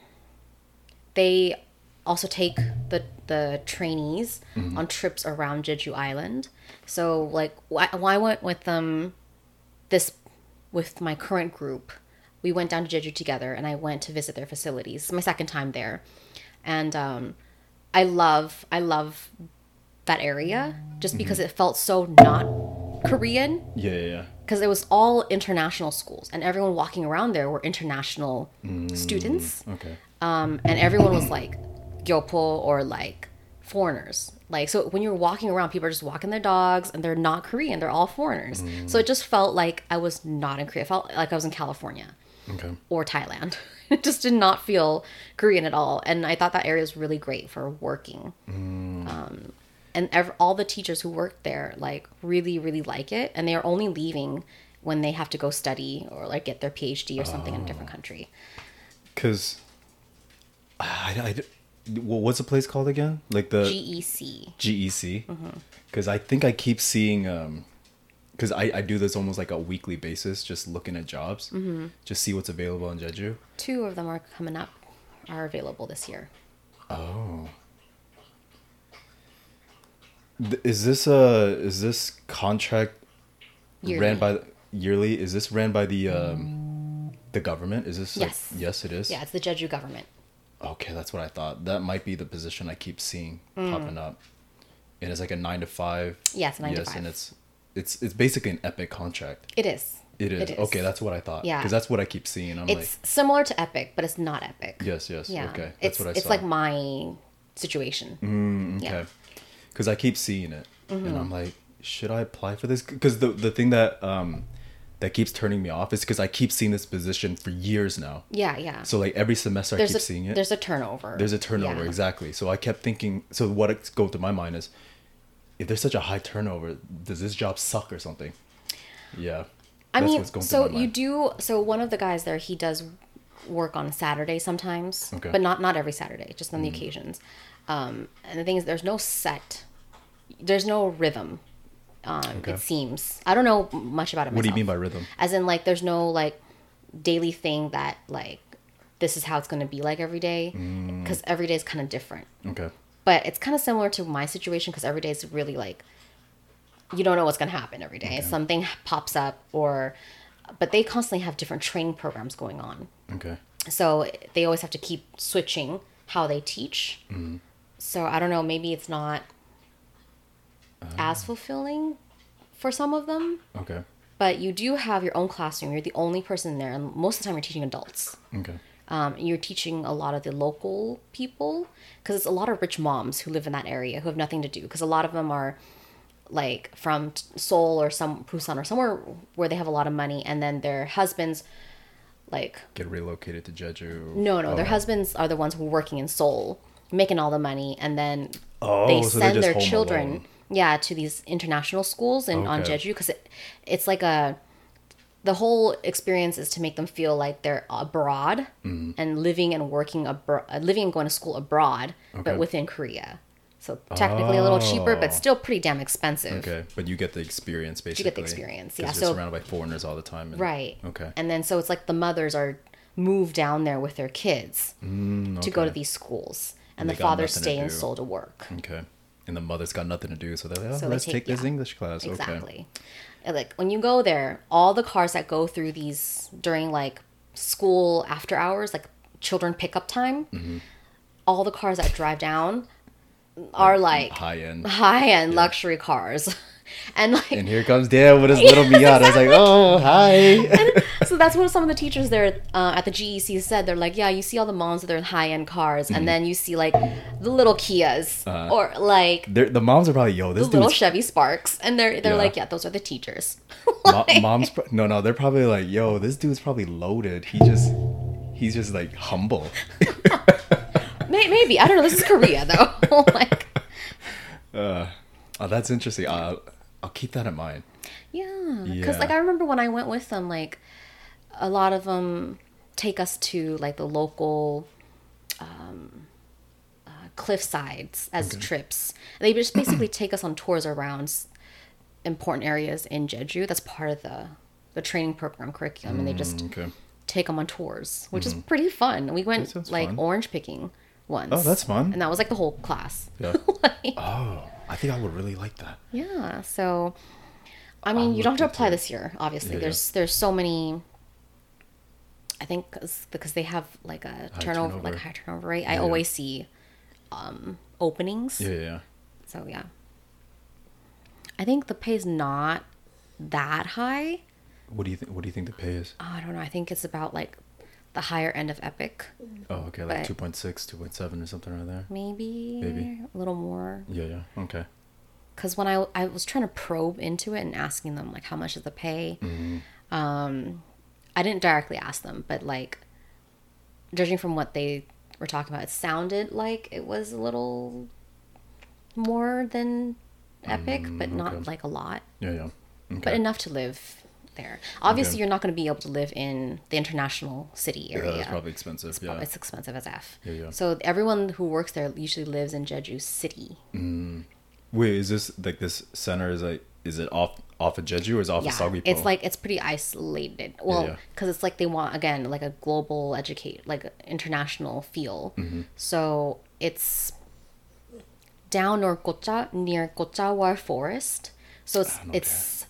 S1: They also take the the trainees on trips around Jeju Island. So like why I went with them this with my current group. We went down to Jeju together and I went to visit their facilities. It's my second time there. And um I love I love that area just because it felt so not Korean,
S2: Yeah, yeah, yeah.
S1: because it was all international schools and everyone walking around there were international students.
S2: Okay.
S1: um, and everyone was like gyopo or like foreigners. Like, so when you're walking around, people are just walking their dogs and they're not Korean. They're all foreigners. Mm. So it just felt like I was not in Korea. It felt like I was in California
S2: okay.
S1: or Thailand. It just did not feel Korean at all. And I thought that area was really great for working. Mm. Um, and ev- all the teachers who worked there, like, really, really like it. And they are only leaving when they have to go study or, like, get their PhD or something oh. in a different country.
S2: Because I, I, what's the place called again? Like the
S1: G E C.
S2: G E C. Because mm-hmm. I think I keep seeing, because um, I, I do this almost like a weekly basis, just looking at jobs, mm-hmm. just see what's available in Jeju.
S1: Two of them are coming up, are available this year.
S2: Oh. Is this a is this contract yearly. ran by yearly? Is this ran by the um, the government? Is this
S1: yes?
S2: Like, yes, it is.
S1: Yeah, it's the Jeju government.
S2: Okay, that's what I thought. That might be the position I keep seeing mm. popping up. And it's like a nine to five.
S1: Yeah, it's nine
S2: yes,
S1: to five.
S2: And it's it's it's basically an Epic contract.
S1: It is.
S2: It is. It is. Okay, that's what I thought.
S1: Yeah.
S2: Because that's what I keep seeing. I'm
S1: it's
S2: like,
S1: similar to Epic, but it's not Epic.
S2: Yes, yes.
S1: Yeah.
S2: Okay. That's
S1: it's,
S2: what I
S1: it's
S2: saw.
S1: It's like my situation.
S2: Mm, okay. Because yeah. I keep seeing it. Mm-hmm. And I'm like, should I apply for this? Because the, the thing that... um. that keeps turning me off is because I keep seeing this position for years now.
S1: Yeah, yeah.
S2: So like every semester
S1: there's
S2: I keep
S1: a,
S2: seeing it.
S1: There's a turnover.
S2: There's a turnover, yeah. exactly. So I kept thinking, so what it's go through my mind is, if there's such a high turnover, does this job suck or something? Yeah.
S1: I mean, what's going so you do, so one of the guys there, he does work on Saturday sometimes, okay. but not, not every Saturday, just on mm. the occasions. Um, and the thing is, there's no set, there's no rhythm. Um, okay. It seems. I don't know much about it myself.
S2: What do you mean by rhythm?
S1: As in, like, there's no, like, daily thing that, like, this is how it's going to be like every day. Because mm. every day is kind of different.
S2: Okay.
S1: But it's kind of similar to my situation because every day is really, like, you don't know what's going to happen every day. Okay. Something pops up or... But they constantly have different training programs going on.
S2: Okay.
S1: So they always have to keep switching how they teach. Mm. So I don't know, maybe it's not... as fulfilling for some of them.
S2: Okay.
S1: But you do have your own classroom. You're the only person there. And most of the time you're teaching adults.
S2: Okay.
S1: Um, you're teaching a lot of the local people. Because it's a lot of rich moms who live in that area who have nothing to do. Because a lot of them are like from Seoul or some Busan or somewhere where they have a lot of money. And then their husbands like...
S2: get relocated to Jeju.
S1: No, no. Oh. Their husbands are the ones who are working in Seoul. Making all the money. And then
S2: oh,
S1: they
S2: so
S1: send their
S2: home
S1: children...
S2: alone.
S1: Yeah, to these international schools in,
S2: okay.
S1: on Jeju because it, it's like a, the whole experience is to make them feel like they're abroad mm-hmm. and living and working abroad, living and going to school abroad, okay. but within Korea. So technically oh. a little cheaper, but still pretty damn expensive.
S2: Okay, but you get the experience basically.
S1: You get the experience, yeah.
S2: You're
S1: so
S2: surrounded by foreigners all the time. And,
S1: right.
S2: Okay.
S1: And then so it's like the mothers are moved down there with their kids
S2: mm, okay.
S1: to go to these schools, and, and the fathers stay in Seoul to work.
S2: Okay. And the mother's got nothing to do, so they're like, oh,
S1: so
S2: let's
S1: take,
S2: take this
S1: yeah,
S2: English class.
S1: Exactly.
S2: Okay.
S1: Like, when you go there, all the cars that go through these during, like, school after hours, like, children pickup time, mm-hmm. all the cars that drive down are, like...
S2: high-end.
S1: High-end yeah. luxury cars. And, like...
S2: And here comes Dad with his little Miata. Exactly. I was like, oh, hi.
S1: And so that's what some of the teachers there uh, at the G E C said. They're like, yeah, you see all the moms with their high-end cars, mm-hmm. and then you see, like, the little Kias, uh, or, like...
S2: The moms are probably, yo, this
S1: the little Chevy Sparks. And they're they're yeah. like, yeah, those are the teachers.
S2: Like, Mo- mom's... Pro- no, no, they're probably like, yo, this dude's probably loaded. He just... He's just, like, humble.
S1: Maybe. I don't know. This is Korea, though. Like...
S2: Uh, oh, that's interesting. Uh, I'll keep that in mind.
S1: Yeah, because yeah. like I remember when I went with them, like a lot of them take us to like the local um, uh, cliff sides as okay. trips. They just basically take us on tours around important areas in Jeju. That's part of the the training program curriculum, mm, and they just okay. take them on tours, which mm-hmm. is pretty fun. We went like fun. orange picking once.
S2: Oh, that's fun.
S1: And that was like the whole class.
S2: Yeah. Like, oh. I think I would really like that.
S1: Yeah. So, I mean, I'll you don't have to apply this year, obviously. Yeah, there's yeah. there's so many. I think cause, because they have like a turnover, turnover, like high turnover rate. Yeah, I always yeah. see um, openings.
S2: Yeah, yeah.
S1: So yeah. I think the pay is not that high.
S2: What do you think? What do you think the pay is?
S1: Oh, I don't know. I think it's about like the higher end of Epic.
S2: Oh, okay, like
S1: But-
S2: two point six, two point seven or something right there.
S1: Maybe,
S2: Maybe.
S1: a little more.
S2: Yeah, yeah. Okay.
S1: Because when I, I was trying to probe into it and asking them, like, how much is the pay?
S2: Mm-hmm.
S1: Um, I didn't directly ask them, but, like, judging from what they were talking about, it sounded like it was a little more than Epic,
S2: Mm,
S1: but not,
S2: okay.
S1: like, a lot.
S2: Yeah, yeah. Okay.
S1: But enough to live there. Obviously,
S2: Okay.
S1: you're not going to be able to live in the international city
S2: yeah,
S1: area.
S2: that's probably expensive.
S1: It's,
S2: yeah.
S1: prob- it's expensive as F.
S2: Yeah, yeah.
S1: So everyone who works there usually lives in Jeju City.
S2: Wait, is this like this center is like is it off off of Jeju or is it off
S1: Yeah,
S2: of Seogwipo?
S1: it's like it's pretty isolated. Well,
S2: yeah.
S1: because it's like they want again like a global educate, like international feel.
S2: Mm-hmm.
S1: So it's down near Gocha near Gochawar Forest. So it's
S2: don't know
S1: it's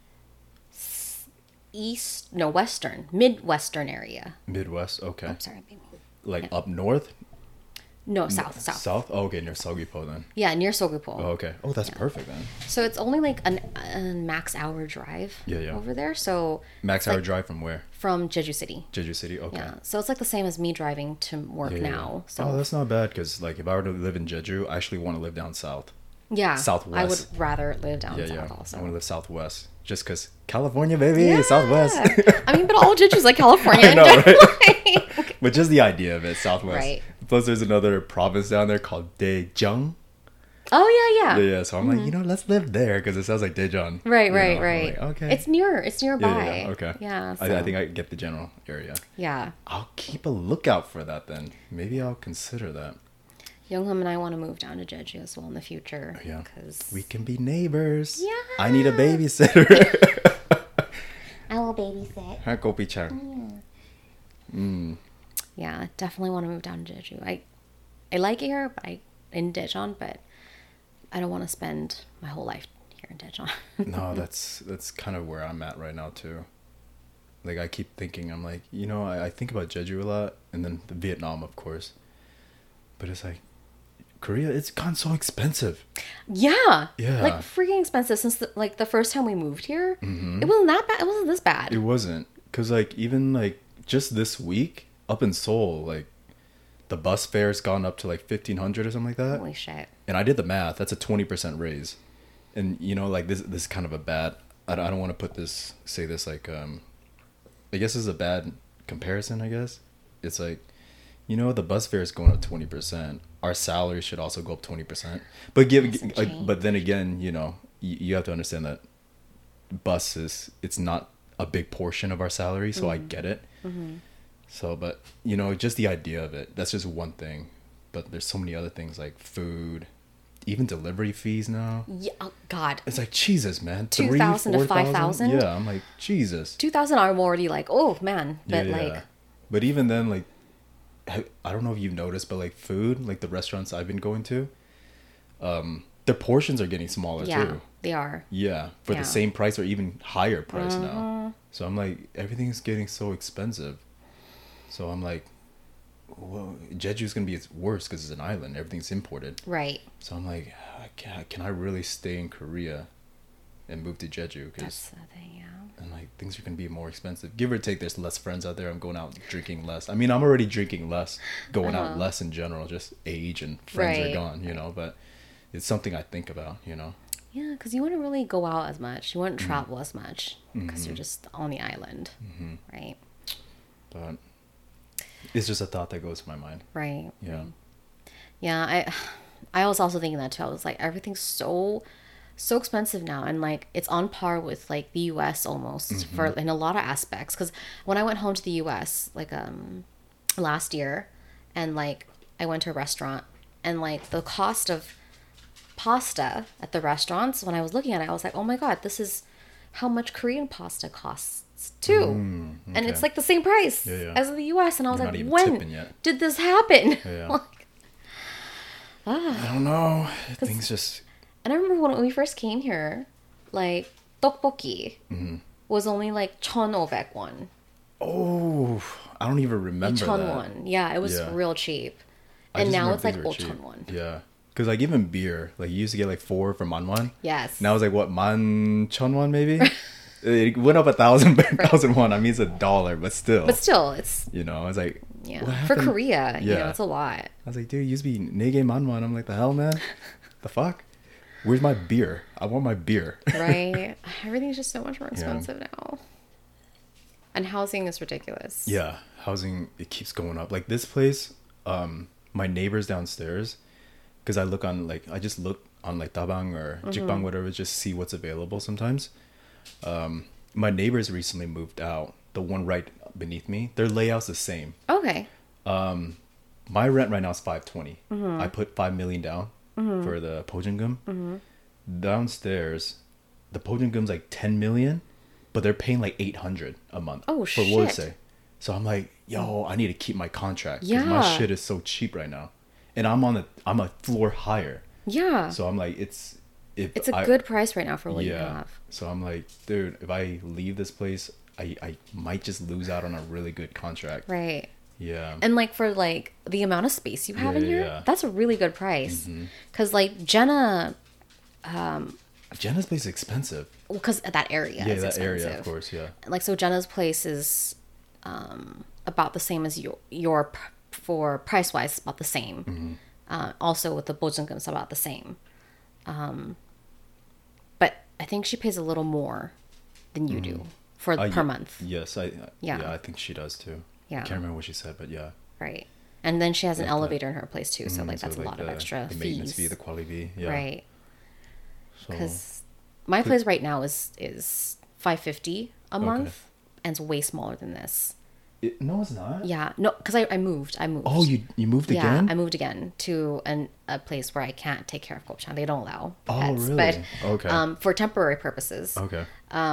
S1: s- east no western midwestern area.
S2: Midwest. Okay.
S1: I'm sorry, baby.
S2: Like up north.
S1: No, south, south.
S2: South. Oh, okay, near Seogwipo then.
S1: Yeah, near Sogupo.
S2: Oh, okay. Oh, that's perfect then.
S1: So it's only like an, a max hour drive
S2: Yeah, yeah.
S1: over there. So
S2: Max
S1: it's
S2: hour
S1: like
S2: drive from where?
S1: from Jeju City.
S2: Jeju City. Okay.
S1: Yeah. So it's like the same as me driving to work
S2: Yeah, yeah,
S1: now.
S2: yeah.
S1: So
S2: Oh, that's not bad because like if I were to live in Jeju, I actually want to live down south.
S1: yeah, I would
S2: Southwest.
S1: rather live down
S2: Yeah,
S1: south
S2: yeah.
S1: also.
S2: I want to live southwest just because California, baby,
S1: Yeah.
S2: southwest.
S1: I mean, but all Jeju's like California.
S2: I know,
S1: in
S2: right?
S1: general.
S2: But just the idea of it, southwest.
S1: Right.
S2: Plus, there's another province down there called Daejeon.
S1: Oh yeah,
S2: Yeah,
S1: yeah.
S2: yeah. So I'm like, you know, let's live there because it sounds like Daejeon.
S1: Right,
S2: You
S1: right,
S2: know, I'm
S1: right.
S2: like, okay.
S1: It's near. It's nearby.
S2: yeah, yeah, okay.
S1: Yeah.
S2: I, I
S1: so-
S2: think I get the general area.
S1: Yeah.
S2: I'll keep a lookout for that then. Maybe I'll consider that.
S1: Youngham and I want to move down to Jeju as well in the future.
S2: Yeah.
S1: Because
S2: We can be neighbors.
S1: Yeah.
S2: I need a babysitter.
S1: I will babysit.
S2: Huh, Kopi-chan. Mm.
S1: Yeah, definitely want to move down to Jeju. I, I like it here, but I in Daejeon, but I don't want to spend my whole life here in Daejeon.
S2: No, that's that's kind of where I'm at right now too. Like I keep thinking, I'm like, you know, I, I think about Jeju a lot, and then Vietnam, of course. But it's like, Korea, it's gone so expensive.
S1: Yeah.
S2: Yeah.
S1: Like freaking expensive since the, like the first time we moved here. It wasn't that bad. It wasn't this bad.
S2: It wasn't, cause like even like just this week up in Seoul, like the bus fare's gone up to like fifteen hundred or something like that.
S1: Holy shit.
S2: And I did the math. That's a twenty percent raise. And you know, like this, this is kind of a bad. I don't, I don't want to put this, say this like, um, I guess this is a bad comparison. I guess it's like, you know, the bus fare is going up twenty percent. Our salary should also go up twenty percent. But give,
S1: That's a
S2: like,
S1: change.
S2: but then again, you know, you, you have to understand that buses, it's not a big portion of our salary, so I get it. So, but you know, just the idea of it, that's just one thing. But there's so many other things like food, even delivery fees now.
S1: Yeah. Oh, God.
S2: It's like Jesus, man.
S1: two thousand to five thousand?
S2: Yeah, I'm like Jesus.
S1: two thousand I'm already like, oh man. But
S2: yeah, yeah.
S1: like,
S2: But even then, like, I I don't know if you've noticed, but like food, like the restaurants I've been going to, um, their portions are getting smaller
S1: yeah,
S2: too.
S1: they are.
S2: Yeah, for
S1: Yeah.
S2: the same price or even higher price
S1: Uh-huh.
S2: now. So I'm like, everything's getting so expensive. So I'm like, well, Jeju's gonna be worse because it's an island. Everything's imported.
S1: Right.
S2: So I'm like, can can I really stay in Korea and move to Jeju?
S1: That's
S2: Because
S1: the thing, yeah.
S2: and like things are gonna be more expensive. Give or take, there's less friends out there. I'm going out drinking less. I mean, I'm already drinking less, going out
S1: Uh-huh.
S2: less in general. Just age and friends are
S1: Right.
S2: gone, you know. But it's something I think about, you know.
S1: Yeah, because you wouldn't really go out as much. You wouldn't
S2: Mm-hmm.
S1: travel as much because you're just on the island. Right.
S2: But it's just a thought that goes to my mind.
S1: Right.
S2: Yeah.
S1: Yeah, I I was also thinking that too. I was like, everything's so so expensive now, and like it's on par with like the U S almost
S2: Mm-hmm.
S1: for in a lot of aspects. Because when I went home to the U S like um last year, and like I went to a restaurant, and like the cost of pasta at the restaurants, when I was looking at it, I was like, oh my god, this is how much Korean pasta costs too. And
S2: okay.
S1: it's like the same price
S2: Yeah, yeah.
S1: as in the U S. And I was
S2: You're not
S1: like,
S2: even
S1: when
S2: tipping yet.
S1: did this happen?
S2: Yeah.
S1: Like,
S2: I don't know. Things just
S1: and I remember when we first came here, like tteokbokki
S2: Mm-hmm.
S1: was only like 천오백 won.
S2: oh, I don't even remember
S1: Chon
S2: that.
S1: won. Yeah, it was
S2: Yeah.
S1: real cheap.
S2: I
S1: And
S2: just
S1: now
S2: remember
S1: it's like
S2: things were cheap.
S1: 오천 won.
S2: Yeah, because like even beer, like you used to get like four for manwon.
S1: Yes.
S2: Now it's like what man chonwon maybe. It went up a thousand, thousand one. I mean, it's a dollar, but still.
S1: But still, it's
S2: You know, I was like,
S1: yeah
S2: what
S1: for
S2: happened?
S1: Korea. You know,
S2: Yeah.
S1: it's a lot.
S2: I was like, dude, it used to be nege manman. I'm like, the hell, man? The fuck? Where's my beer? I want my beer.
S1: Right? Everything's just so much more expensive now. And housing is ridiculous.
S2: Yeah, housing, it keeps going up. Like this place, um, my neighbors downstairs, because I look on, like, I just look on like Tabang or
S1: Mm-hmm.
S2: Jikbang, whatever, just see what's available sometimes. Um, my neighbors recently moved out. The one right beneath me, their layout's the same.
S1: Okay.
S2: My rent right now is five twenty.
S1: Mm-hmm.
S2: I put five million down for the Pojangum.
S1: Mm-hmm.
S2: Downstairs, the Pojangum's like ten million, but they're paying like eight hundred a month
S1: Oh,
S2: for
S1: shit.
S2: Worsay. So I'm like, yo, I need to keep my contract because my
S1: Yeah.
S2: shit is so cheap right now, and I'm on the I'm a floor higher.
S1: Yeah.
S2: So I'm like, it's if
S1: It's a
S2: I-
S1: good price right now for what you
S2: yeah.
S1: have.
S2: So I'm like, dude, if I leave this place, I I might just lose out on a really good contract.
S1: Right.
S2: Yeah.
S1: And like for like the amount of space you have
S2: Yeah,
S1: in here,
S2: yeah, yeah.
S1: that's a really good price. Because like Jenna,
S2: Jenna's place is expensive.
S1: well, because that area
S2: Yeah,
S1: is
S2: that
S1: expensive.
S2: area, of course. Yeah.
S1: Like so, Jenna's place is um, about the same as your your pr- for price wise, about the same.
S2: Mm-hmm.
S1: Uh, also with the Bojangum, it's about the same. Um, but I think she pays a little more than you do for
S2: Uh,
S1: per
S2: ye-
S1: month.
S2: Yes, I
S1: Yeah.
S2: yeah. I think she does too.
S1: Yeah.
S2: I can't remember what she said, but yeah.
S1: Right. And then she has an
S2: Like that.
S1: elevator in her place too, so
S2: Mm,
S1: like that's a lot of
S2: the,
S1: extra
S2: the maintenance
S1: fees.
S2: fee, the quality fee, yeah.
S1: Right.
S2: So
S1: Because my place right now is is five fifty a
S2: Okay.
S1: month, and it's way smaller than this.
S2: it, no, it's not.
S1: Yeah, no, because I, I moved. I moved.
S2: Oh, you you moved
S1: yeah,
S2: again?
S1: I moved again to an, a place where I can't take care of gopchang. They don't allow
S2: Oh,
S1: pets,
S2: really?
S1: but
S2: Okay.
S1: um, for temporary purposes.
S2: Okay.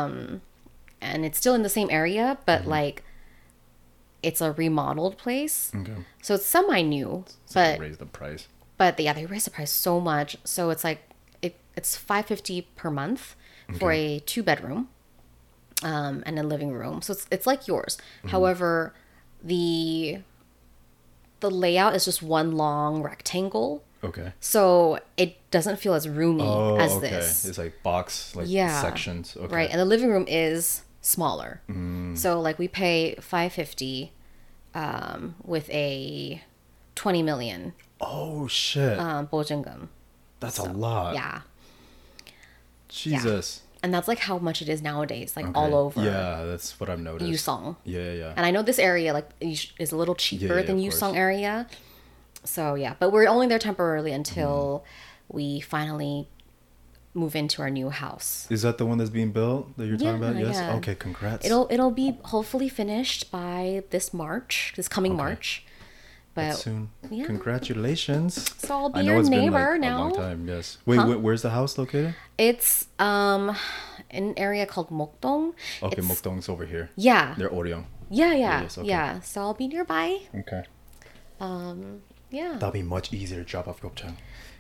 S1: And it's still in the same area, but
S2: Mm-hmm.
S1: like it's a remodeled place,
S2: Okay.
S1: so it's semi new.
S2: So they
S1: But
S2: raise the price.
S1: but yeah, they raised the price so much, so it's like it it's five fifty per month for a two bedroom, um, and a living room. So it's it's like yours.
S2: Mm-hmm.
S1: However, the the layout is just one long rectangle,
S2: Okay.
S1: so it doesn't feel as roomy
S2: Oh,
S1: as
S2: okay.
S1: this.
S2: It's like box, like
S1: Yeah.
S2: sections. Okay.
S1: Right, and the living room is smaller.
S2: Mm.
S1: So like we pay five fifty, um, with a twenty million
S2: Oh shit.
S1: um, Bojangum.
S2: That's a lot.
S1: Yeah.
S2: Jesus.
S1: And that's like how much it is nowadays, like
S2: Okay.
S1: all over
S2: Yeah, that's what I've noticed.
S1: Yusong.
S2: Yeah, yeah, yeah.
S1: And I know this area like is a little cheaper
S2: yeah,
S1: than
S2: of
S1: Yusong
S2: course.
S1: area. So yeah, but we're only there temporarily until
S2: Mm-hmm.
S1: we finally move into our new house.
S2: Is that the one that's being built that you're talking about?
S1: Yeah,
S2: Yes.
S1: yeah.
S2: Okay, congrats.
S1: It'll it'll be hopefully finished by this March, this coming
S2: Okay.
S1: March. But
S2: soon.
S1: yeah.
S2: Congratulations.
S1: So I'll be
S2: I know
S1: your
S2: it's been
S1: neighbor
S2: like
S1: now.
S2: a long time. Yes. Wait,
S1: Huh?
S2: wh- where's the house located?
S1: It's um an area called Mokdong.
S2: Okay,
S1: It's-
S2: Mokdong's over here.
S1: Yeah.
S2: They're Oryong.
S1: Yeah, yeah.
S2: yes, okay.
S1: Yeah. So I'll be nearby.
S2: Okay.
S1: Yeah.
S2: That'll be much easier to drop off Gopchang.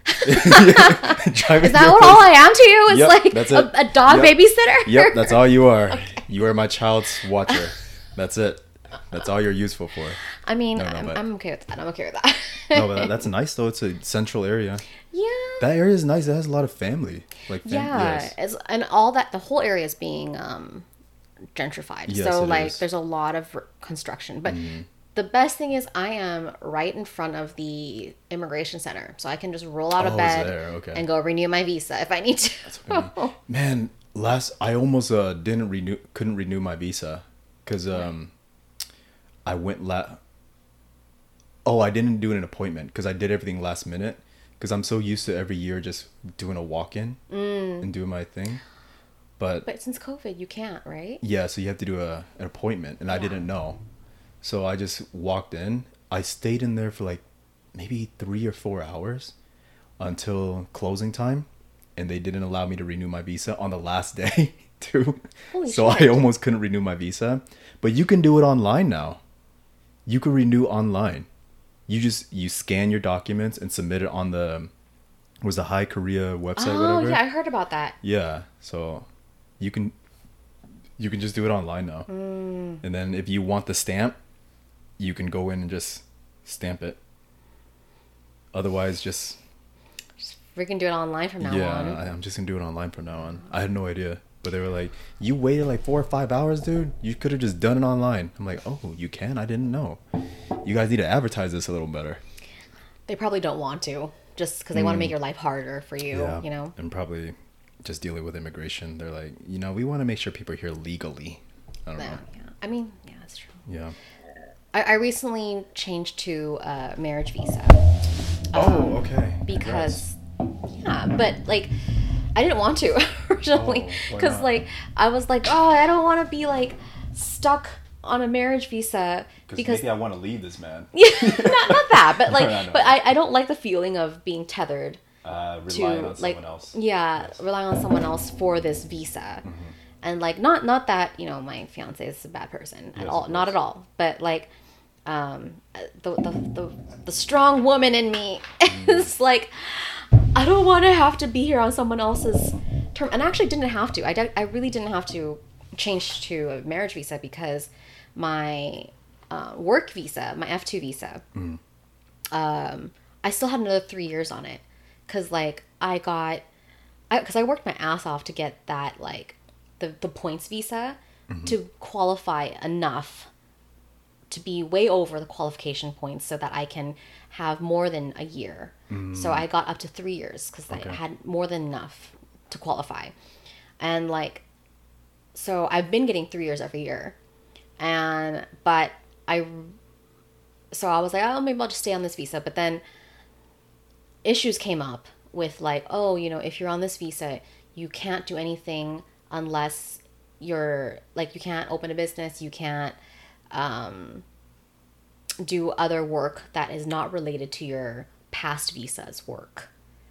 S1: Is that what all I am to you? Is
S2: Yep,
S1: like
S2: that's
S1: a,
S2: it.
S1: a dog
S2: Yep.
S1: babysitter?
S2: Yep, that's all you are. You are my child's watcher. That's it. That's all you're useful for.
S1: I mean,
S2: No, no,
S1: I'm,
S2: but-
S1: I'm okay with that. I'm okay with that.
S2: No, but that, that's nice though. It's a central area.
S1: yeah.
S2: That area is nice. It has a lot of family. Like fam-
S1: Yeah.
S2: yes.
S1: It's, and all that, the whole area is being um, gentrified.
S2: Yes,
S1: so,
S2: it
S1: like,
S2: is.
S1: there's a lot of r- construction. But the best thing is, I am right in front of the immigration center. So I can just roll out of
S2: Oh, it's
S1: bed
S2: there, okay.
S1: and go renew my visa if I need to.
S2: Man, last I almost uh didn't renew couldn't renew my visa because um I went la oh I didn't do an appointment because I did everything last minute because I'm so used to every year just doing a walk-in and doing my thing, but
S1: But since COVID, you can't, right?
S2: yeah, so you have to do a an appointment and I
S1: Yeah.
S2: didn't know, so I just walked in. I stayed in there for like maybe three or four hours until closing time, and they didn't allow me to renew my visa on the last day too.
S1: Holy
S2: so
S1: shit.
S2: I almost couldn't renew my visa, but you can do it online now. You can renew online. You just you scan your documents and submit it on the was the Hi Korea website,
S1: Oh,
S2: whatever.
S1: yeah, I heard about that.
S2: Yeah, so you can you can just do it online now.
S1: Mm.
S2: And then if you want the stamp, you can go in and just stamp it. Otherwise, just
S1: We can do it online from now
S2: yeah,
S1: on.
S2: I, I'm just gonna do it online from now on. I had no idea. But they were like, you waited like four or five hours, dude. You could have just done it online. I'm like, oh, you can? I didn't know. You guys need to advertise this a little better.
S1: They probably don't want to, just because they mm. want to make your life harder for you, yeah. you know?
S2: And probably just dealing with immigration. They're like, you know, we want to make sure people are here legally. I don't
S1: yeah,
S2: know.
S1: Yeah. I mean, yeah, that's true.
S2: Yeah.
S1: I, I recently changed to a marriage visa.
S2: Oh,
S1: um,
S2: okay.
S1: Because, Congrats. yeah, but like, I didn't want to originally. Because, oh, like, I was like, oh, I don't want to be like stuck on a marriage visa.
S2: Because maybe I want to leave this man.
S1: Yeah, not, not that, but like, no, no, but I, I don't like the feeling of being tethered.
S2: Uh, relying
S1: to,
S2: on
S1: like,
S2: someone else.
S1: Yeah,
S2: yes.
S1: relying on someone else for this visa. Mm-hmm. And like, not not that, you know, my fiance is a bad person at yes, all, not at all. But like, um, the the the, the strong woman in me mm. is like, I don't want to have to be here on someone else's term. And I actually didn't have to. I, de- I really didn't have to change to a marriage visa because my uh, work visa, my F two visa, mm. um, I still had another three years on it. Because, like, I got... Because I, I worked my ass off to get that, like, the, the points visa mm-hmm. to qualify enough to be way over the qualification points so that I can have more than a year. Mm. So I got up to three years because okay. I had more than enough to qualify. And, like... So I've been getting three years every year. And... But I... So I was like, oh, maybe I'll just stay on this visa. But then... issues came up with like, oh, you know, if you're on this visa, you can't do anything unless you're like, you can't open a business, you can't um, do other work that is not related to your past visa's work.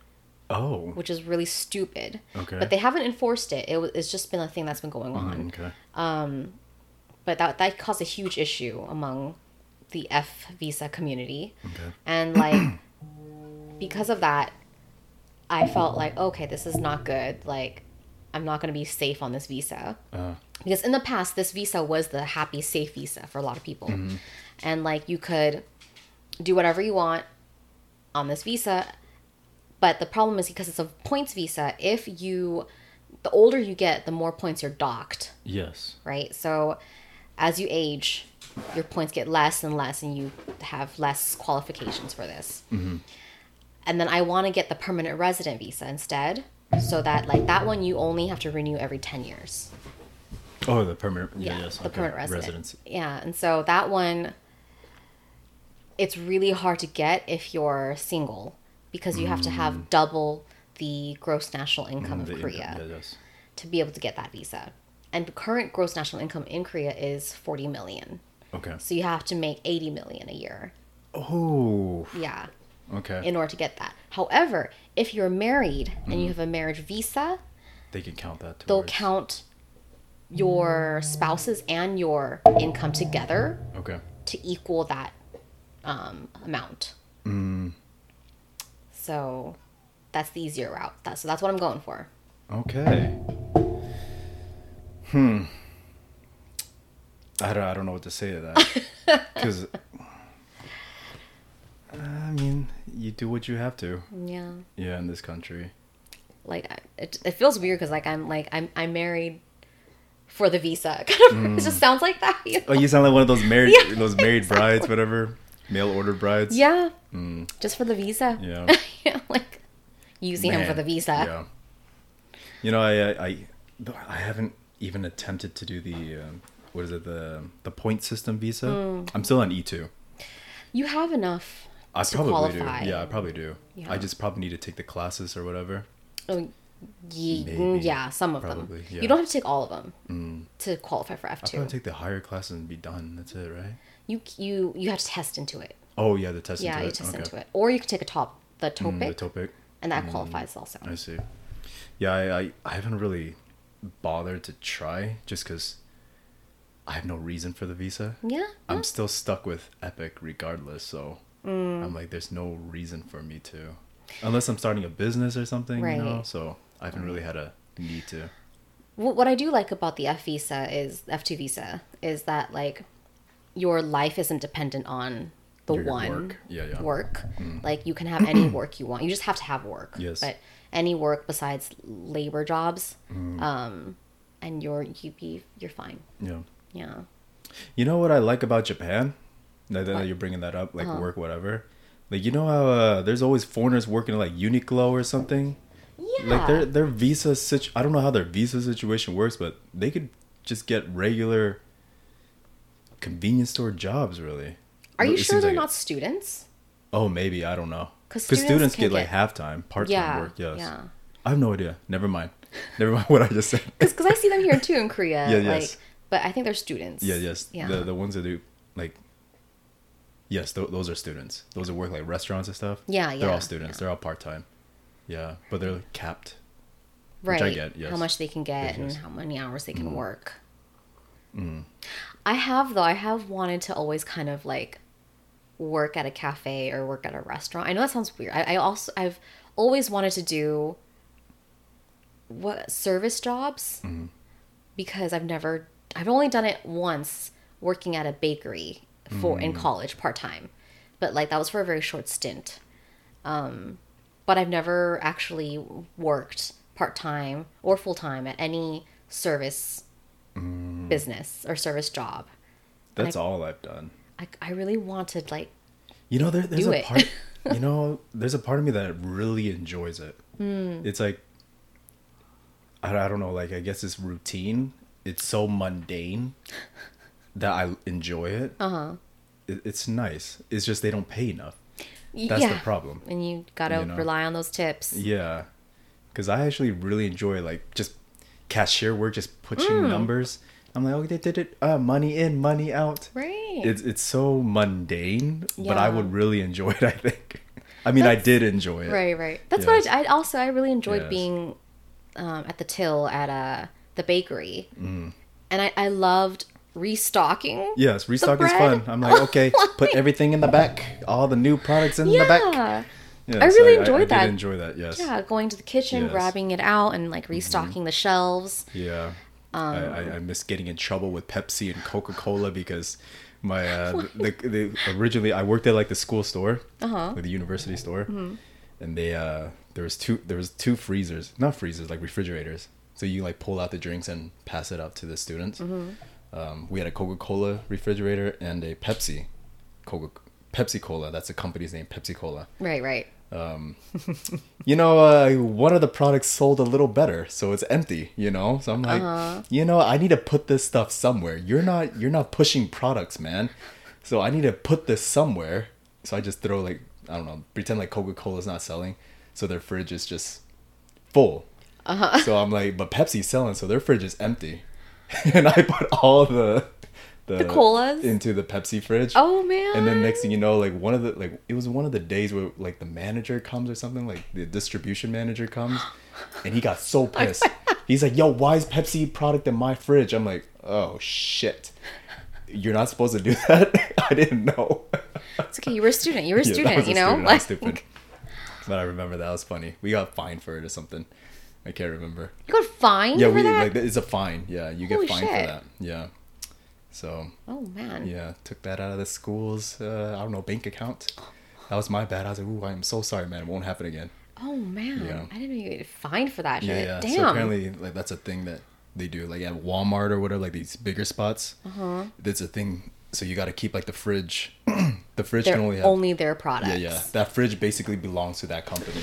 S2: Oh.
S1: Which is really stupid.
S2: Okay.
S1: But they haven't enforced it. it w- it's just been a thing that's been going on.
S2: Mm, okay.
S1: Um, but that that caused a huge issue among the F visa community.
S2: Okay.
S1: And like... because of that, I felt like, okay, this is not good. Like, I'm not going to be safe on this visa. Uh. Because in the past, this visa was the happy, safe visa for a lot of people. Mm-hmm. And, like, you could do whatever you want on this visa. But the problem is because it's a points visa, if you... the older you get, the more points you're docked.
S2: Yes.
S1: Right? So, as you age, your points get less and less, and you have less qualifications for this. Mm-hmm. And then I want to get the permanent resident visa instead, so that like that one you only have to renew every ten years.
S2: Oh, the permanent, yeah,
S1: yeah
S2: yes,
S1: the
S2: okay.
S1: permanent resident.
S2: Residency.
S1: Yeah, and so that one, it's really hard to get if you're single because you mm. have to have double the gross national income mm, of Korea
S2: income, yeah, yes.
S1: to be able to get that visa. And the current gross national income in Korea is forty million.
S2: Okay.
S1: So you have to make eighty million a year.
S2: Oh.
S1: Yeah.
S2: Okay.
S1: In order to get that. However, if you're married and mm. you have a marriage visa,
S2: they can count that towards...
S1: they'll count your spouses and your income together
S2: okay.
S1: to equal that um, amount.
S2: Mm.
S1: So that's the easier route. That's, so that's what I'm going for.
S2: Okay. Hmm. I don't, I don't know what to say to that. Because... I mean, you do what you have to.
S1: Yeah.
S2: Yeah, in this country.
S1: Like, it it feels weird because, like, I'm, like, I'm I'm married for the visa. Kind of, mm. It just sounds like that. You know?
S2: Oh, you sound like one of those married, yeah, those married exactly. brides, whatever. Mail order brides.
S1: Yeah.
S2: Mm.
S1: Just for the visa.
S2: Yeah.
S1: Yeah, like, using Man. him for the visa.
S2: Yeah. You know, I, I, I haven't even attempted to do the, um, what is it, the the point system visa. Mm. I'm still on E two.
S1: You have enough.
S2: I
S1: to
S2: probably
S1: qualify.
S2: do. Yeah, I probably do. Yeah. I just probably need to take the classes or whatever.
S1: Oh, ye- yeah, some of probably, them. Yeah. You don't have to take all of them mm. to qualify for F two.
S2: I'll probably take the higher classes and be done. That's it, right?
S1: You you you have to test into it.
S2: Oh yeah, the test
S1: yeah,
S2: into it.
S1: Yeah, you test
S2: okay.
S1: into it. Or you can take a top the TOPIK.
S2: Mm, the TOPIK.
S1: And that
S2: mm,
S1: qualifies also.
S2: I see. Yeah, I, I, I haven't really bothered to try just because I have no reason for the visa.
S1: Yeah.
S2: I'm
S1: yeah.
S2: still stuck with Epic regardless, so mm. I'm like, there's no reason for me to, unless I'm starting a business or something, right. you know. So I haven't really had a need to.
S1: What I do like about the F visa is F two visa is that like your life isn't dependent on the your, one
S2: your work. Yeah, yeah.
S1: work. Mm. Like you can have any work you want. You just have to have work.
S2: Yes.
S1: But any work besides labor jobs, mm. um, and you're you be you're fine.
S2: Yeah.
S1: Yeah.
S2: You know what I like about Japan? Now that
S1: What?
S2: you're bringing that up, like
S1: Uh-huh.
S2: work, whatever. Like, you know how uh, there's always foreigners working at like Uniqlo or something?
S1: Yeah.
S2: Like their their visa situ- I don't know how their visa situation works, but they could just get regular convenience store jobs, really.
S1: Are you
S2: It
S1: sure
S2: seems
S1: they're
S2: like-
S1: not students?
S2: Oh, maybe, I don't know.
S1: 'Cause
S2: Because
S1: students
S2: students,
S1: can
S2: get like
S1: get-
S2: half-time, part-time
S1: Yeah.
S2: work, yes.
S1: Yeah.
S2: I have no idea. Never mind. Never mind what I just said.
S1: Because I see them here too in Korea.
S2: Yeah,
S1: like,
S2: yes.
S1: But I think they're students.
S2: Yeah, yes.
S1: Yeah.
S2: The the ones that do like yes, th- those are students. Those that work like restaurants and stuff.
S1: Yeah,
S2: They're
S1: yeah,
S2: all students.
S1: yeah.
S2: They're all part-time. Yeah, but they're like, capped.
S1: right.
S2: I get, yes.
S1: How much they can get
S2: Yes,
S1: and
S2: yes.
S1: how many hours they can
S2: Mm.
S1: work.
S2: Mm.
S1: I have though. I have wanted to always kind of like work at a cafe or work at a restaurant. I know that sounds weird. I, I also I've always wanted to do what service jobs
S2: Mm-hmm.
S1: because I've never I've only done it once working at a bakery for
S2: Mm.
S1: in college part time, but like that was for a very short stint. Um, but I've never actually worked part time or full time at any service
S2: Mm.
S1: business or service job.
S2: That's
S1: I-
S2: all I've done.
S1: I, I really wanted like
S2: You know, there, there's
S1: Do
S2: a
S1: it.
S2: part. You know, there's a part of me that really enjoys it.
S1: Hmm.
S2: It's like, I, I don't know. Like, I guess it's routine. It's so mundane that I enjoy it.
S1: uh huh
S2: it. It's nice. It's just they don't pay enough.
S1: yeah,
S2: That's the problem.
S1: and you gotta
S2: You know?
S1: rely on those tips.
S2: Yeah, because I actually really enjoy like just cashier work, just pushing
S1: Mm.
S2: numbers. I'm like, oh, they did it. Uh, money in, money out.
S1: Right.
S2: It's it's so mundane, but I
S1: Yeah.
S2: would really enjoy it. I think. I mean, I
S1: That's-
S2: did enjoy it.
S1: Right, right. That's
S2: Yes.
S1: what I, I also I really enjoyed
S2: Yes.
S1: being um, at the till at uh, the bakery,
S2: Mm.
S1: and I, I loved restocking.
S2: Yes, restocking is
S1: bread.
S2: fun. I'm like, okay, put everything in the back, all the new products in
S1: yeah.
S2: the back. Yeah,
S1: I really
S2: I,
S1: enjoyed
S2: I
S1: that.
S2: Did enjoy that. Yes.
S1: Yeah, going to the kitchen,
S2: Yes. Mm-hmm.
S1: grabbing it out, and like restocking the shelves.
S2: Yeah.
S1: Um,
S2: I, I, I miss getting in trouble with Pepsi and Coca Cola because my uh, the, the originally I worked at like the school store,
S1: Uh-huh.
S2: like the university store,
S1: Mm-hmm.
S2: and they uh there was two there was two freezers, not freezers, like refrigerators. So you like pull out the drinks and pass it out to the students.
S1: Mm-hmm.
S2: Um, we had a Coca Cola refrigerator and a Pepsi, Coca Pepsi Cola. That's the company's name, Pepsi Cola.
S1: Right, right.
S2: Um, you know, uh, one of the products sold a little better, so it's empty. You know, so I'm like,
S1: Uh-huh.
S2: you know, I need to put this stuff somewhere. You're not, you're not pushing products, man. So I need to put this somewhere. So I just throw like, I don't know, pretend like Coca Cola's not selling, so their fridge is just full.
S1: Uh-huh.
S2: So I'm like, but Pepsi's selling, so their fridge is empty, and I put all the
S1: The colas?
S2: into the Pepsi fridge.
S1: Oh man.
S2: And then next thing you know, like one of the like it was one of the days where like the manager comes or something, like the distribution manager comes, and he got so pissed. He's like, "Yo, why is Pepsi product in my fridge?" I'm like, "Oh shit, you're not supposed to do that." I didn't know.
S1: It's okay. You were a student. You were a
S2: Yeah, that
S1: student.
S2: was a
S1: You know,
S2: student. I was
S1: like
S2: stupid. But I remember that was funny. We got fined for it or something. I can't remember.
S1: you got fined
S2: Yeah,
S1: for
S2: we
S1: that.
S2: like it's a fine. Yeah, you get
S1: Holy
S2: fined
S1: shit.
S2: for that. Yeah. So
S1: Oh man.
S2: yeah, took that out of the school's uh, I don't know bank account. That was my bad. I was like, "Ooh, I'm so sorry, man. It won't happen again."
S1: Oh man.
S2: Yeah.
S1: I didn't know you get fined for that
S2: Yeah,
S1: shit.
S2: yeah.
S1: Damn.
S2: So apparently, like that's a thing that they do, like at Walmart or whatever, like these bigger spots.
S1: uh-huh.
S2: That's a thing. So you got to keep like the fridge. The fridge
S1: They're
S2: can only
S1: only,
S2: have.
S1: their products.
S2: Yeah, yeah. That fridge basically belongs to that company.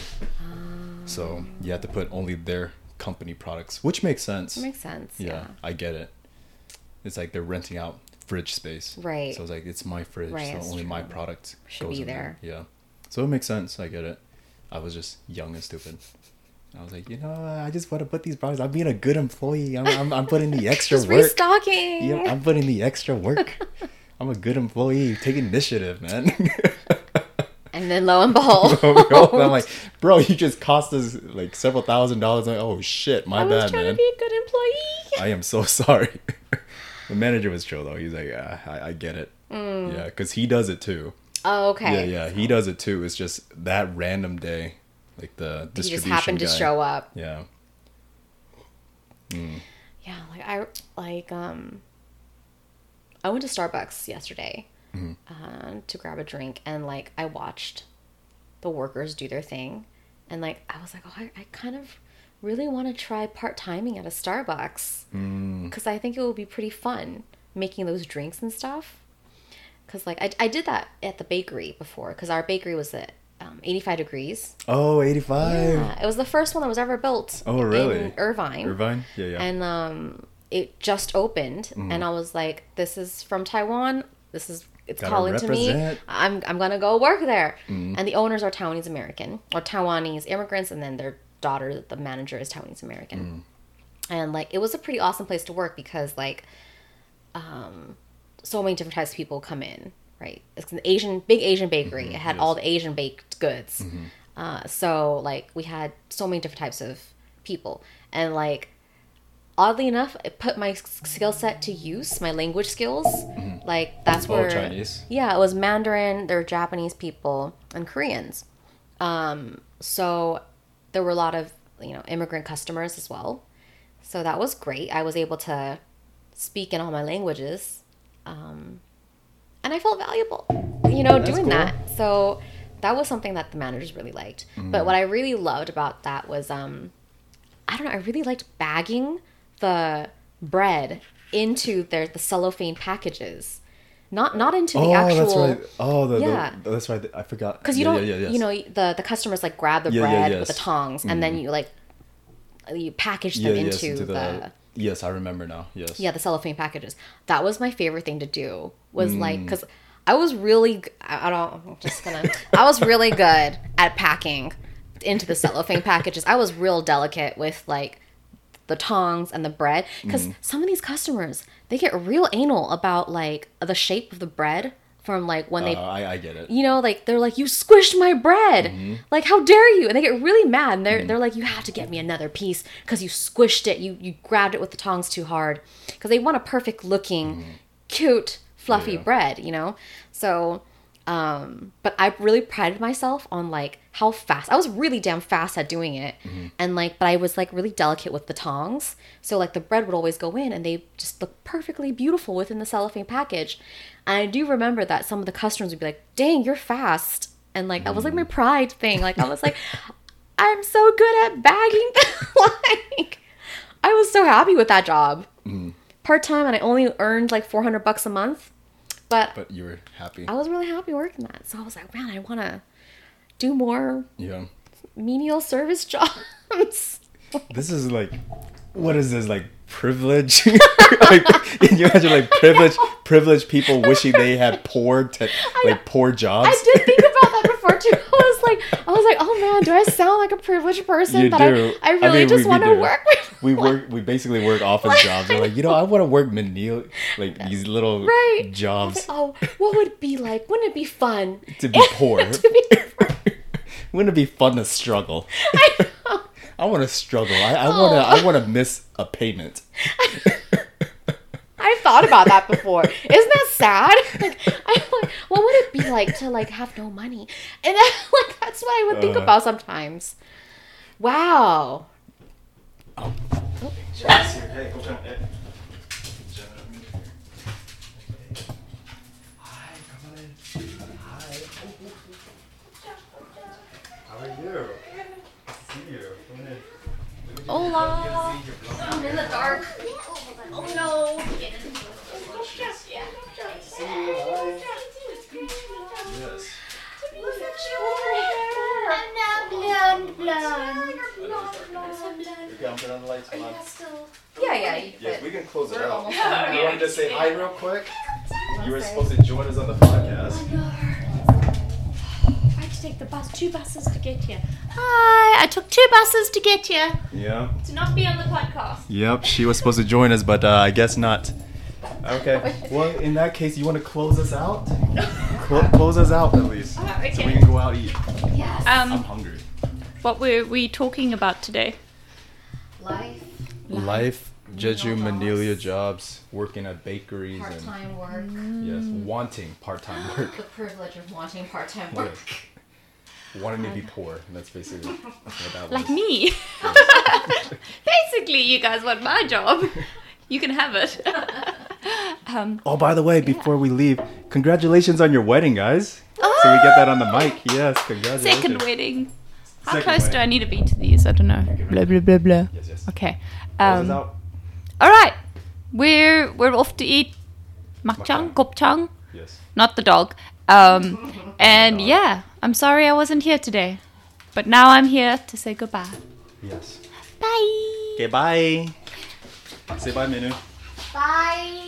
S2: So you have to put only their company products, which makes sense.
S1: That makes sense.
S2: yeah,
S1: Yeah.
S2: I get it. It's like they're renting out fridge space.
S1: Right.
S2: So it's like it's my fridge,
S1: Right,
S2: so
S1: that's
S2: only my
S1: true.
S2: product
S1: Should
S2: goes
S1: be
S2: in there.
S1: there.
S2: Yeah. So it makes sense. I get it. I was just young and stupid. I was like, you know, I just want to put these products. I'm being a good employee. I'm, I'm, I'm putting the extra
S1: Just
S2: work.
S1: restocking.
S2: Yeah, I'm putting the extra work. I'm a good employee. Take initiative, man.
S1: And then lo and behold,
S2: I'm like, bro, you just cost us like several thousand dollars. I'm like, oh shit, my
S1: I was
S2: bad,
S1: trying
S2: man.
S1: to be a good employee.
S2: I am so sorry. The manager was chill though. He's like, yeah, I, I get it.
S1: Mm.
S2: Yeah, because he does it too.
S1: Oh, okay.
S2: Yeah, yeah, he does it too. It's just that random day, like the
S1: He just
S2: distribution
S1: happened to
S2: guy.
S1: show up.
S2: Yeah. Mm.
S1: Yeah, like I like um. I went to Starbucks yesterday
S2: Mhm.
S1: uh, to grab a drink, and like I watched the workers do their thing, and like I was like, oh, I, I kind of really want to try part-timing at a Starbucks because
S2: Mm.
S1: I think it would be pretty fun making those drinks and stuff. Because like I, I did that at the bakery before because our bakery was at um, eighty-five degrees.
S2: Oh, eighty-five.
S1: Yeah, it was the first one that was ever built.
S2: Oh, really?
S1: In Irvine.
S2: Irvine? Yeah, yeah.
S1: And um, it just opened, and I was like, "This is from Taiwan. This is it's
S2: Gotta
S1: calling to me.
S2: represent.
S1: I'm I'm gonna go work there." And the owners are Taiwanese American or Taiwanese immigrants, and then their daughter, the manager, is Taiwanese American. And like, it was a pretty awesome place to work because like, um, so many different types of people come in. Right, it's an Asian, big Asian bakery.
S2: Mm-hmm,
S1: It had
S2: yes.
S1: all the Asian baked goods. Uh, so like we had so many different types of people, and like oddly enough, it put my s- skill set to use, my language skills. Like that's
S2: All
S1: where
S2: Chinese?
S1: Yeah, it was Mandarin. There were Japanese people and Koreans. Um, so there were a lot of you know immigrant customers as well. So that was great. I was able to speak in all my languages. Um, and I felt valuable, you know,
S2: That's
S1: doing
S2: cool.
S1: that. So that was something that the managers really liked. But what I really loved about that was, um, I don't know, I really liked bagging the bread into their the cellophane packages, not not into the
S2: Oh,
S1: actual.
S2: that's right. Oh, the,
S1: Yeah.
S2: the, that's right. I forgot.
S1: Because you
S2: Yeah,
S1: don't,
S2: yeah, yeah, yes.
S1: you know, the the customers like grab the
S2: Yeah, yeah,
S1: bread
S2: yes.
S1: with the tongs, and then you like you package
S2: Yeah,
S1: them
S2: yes,
S1: into, the
S2: Yes, I remember now. Yes.
S1: yeah the cellophane packages. That was my favorite thing to do. Was
S2: Mm.
S1: like because I was really g- I I don't I'm just gonna I was really good at packing into the cellophane packages. I was real delicate with like the tongs and the bread because some of these customers they get real anal about like the shape of the bread from like when
S2: Uh,
S1: they
S2: I, I get it.
S1: you know, like they're like, you squished my bread.
S2: Mm-hmm.
S1: Like, how dare you? And they get really mad. And they're they're like, you have to get me another piece because you squished it. You you grabbed it with the tongs too hard because they want a perfect looking, cute, fluffy
S2: Mm-hmm. Yeah.
S1: bread. You know, so. Um, but I really prided myself on like how fast I was really damn fast at doing it.
S2: Mm-hmm.
S1: And like, but I was like really delicate with the tongs. So like the bread would always go in and they just look perfectly beautiful within the cellophane package. And I do remember that some of the customers would be like, dang, you're fast. And like, that was like my pride thing. Like I was like, I'm so good at bagging. Like I was so happy with that job. Part-time, and I only earned like four hundred bucks a month. But
S2: But you were happy.
S1: I was really happy working that. So I was like, man, I want to do more
S2: Yeah.
S1: menial service jobs.
S2: This is like, what is this like privilege? Like, can you imagine like privileged privileged people wishing they had poor te- like poor jobs?
S1: I did think about that before too. I was like, I was like, oh man, do I sound like a privileged person
S2: You
S1: that
S2: do.
S1: I, I really
S2: mean,
S1: just
S2: we- we
S1: want to
S2: do.
S1: work with?
S2: We work. We basically work office jobs. We're like, you know, I want to work menial, like these little
S1: Right. I was
S2: jobs
S1: like, oh, what would it be like? Wouldn't it be fun
S2: to be poor.
S1: to be?
S2: Wouldn't it be fun to struggle?
S1: I know.
S2: I want to struggle. I, I want to. I want to miss a payment.
S1: I've thought about that before. Isn't that sad? Like, I'm like, what would it be like to like have no money? And then, like, that's what I would think
S2: Uh.
S1: about sometimes. Wow.
S2: Oh. Hey, go down. Hi, come on in. Hi. How are you? See you. Come in.
S1: Hola. I'm in the dark. Oh no.
S2: See you. Hi. Yes.
S1: Look at you over here. I'm not blonde, blonde.
S2: Okay, I'm turning on the lights. Come on.
S1: Yeah, yeah. You can
S2: Yes,
S1: fit.
S2: we can close it
S1: We're
S2: out.
S1: almost
S2: You
S1: done.
S2: wanted to say hi real quick? You were supposed to join us on the podcast.
S3: I had to take the bus, two buses to get here. Hi, I took two buses to get here.
S2: Yeah.
S3: To not be on the podcast.
S2: Yep, she was supposed to join us, but uh, I guess not. Okay. Well, in that case, you want to close us out? Cl- close us out at least,
S3: Oh,
S2: so we
S3: okay.
S2: can go out eat.
S1: Yes.
S2: I'm
S3: Um,
S2: hungry.
S3: what were we talking about today?
S1: Life,
S2: Life, Jeju,
S1: Menial
S2: Manelia
S1: jobs.
S2: jobs, working at bakeries, and
S1: part-time work.
S2: yes, wanting part-time work,
S1: The privilege of wanting part-time work.
S2: wanting to be poor. That's basically that's what that was.
S3: Like me. Basically, you guys want my job. You can have it. um,
S2: Oh, by the way, before we leave, congratulations on your wedding, guys. So we get that on the mic. Yes, congratulations.
S3: second wedding. How
S2: Second
S3: close
S2: way.
S3: do I need to be to these? I don't know. Blah blah blah blah.
S2: Yes, yes.
S3: Okay.
S2: Close
S3: Um,
S2: it out.
S3: all right. We're we're off to eat makchang,
S2: Makchang.
S3: gopchang,
S2: Yes.
S3: not the dog. Um, and yeah, I'm sorry I wasn't here today, but now I'm here to say goodbye.
S2: Yes.
S3: Bye.
S2: Okay, bye. Say bye, Minu.
S1: Bye.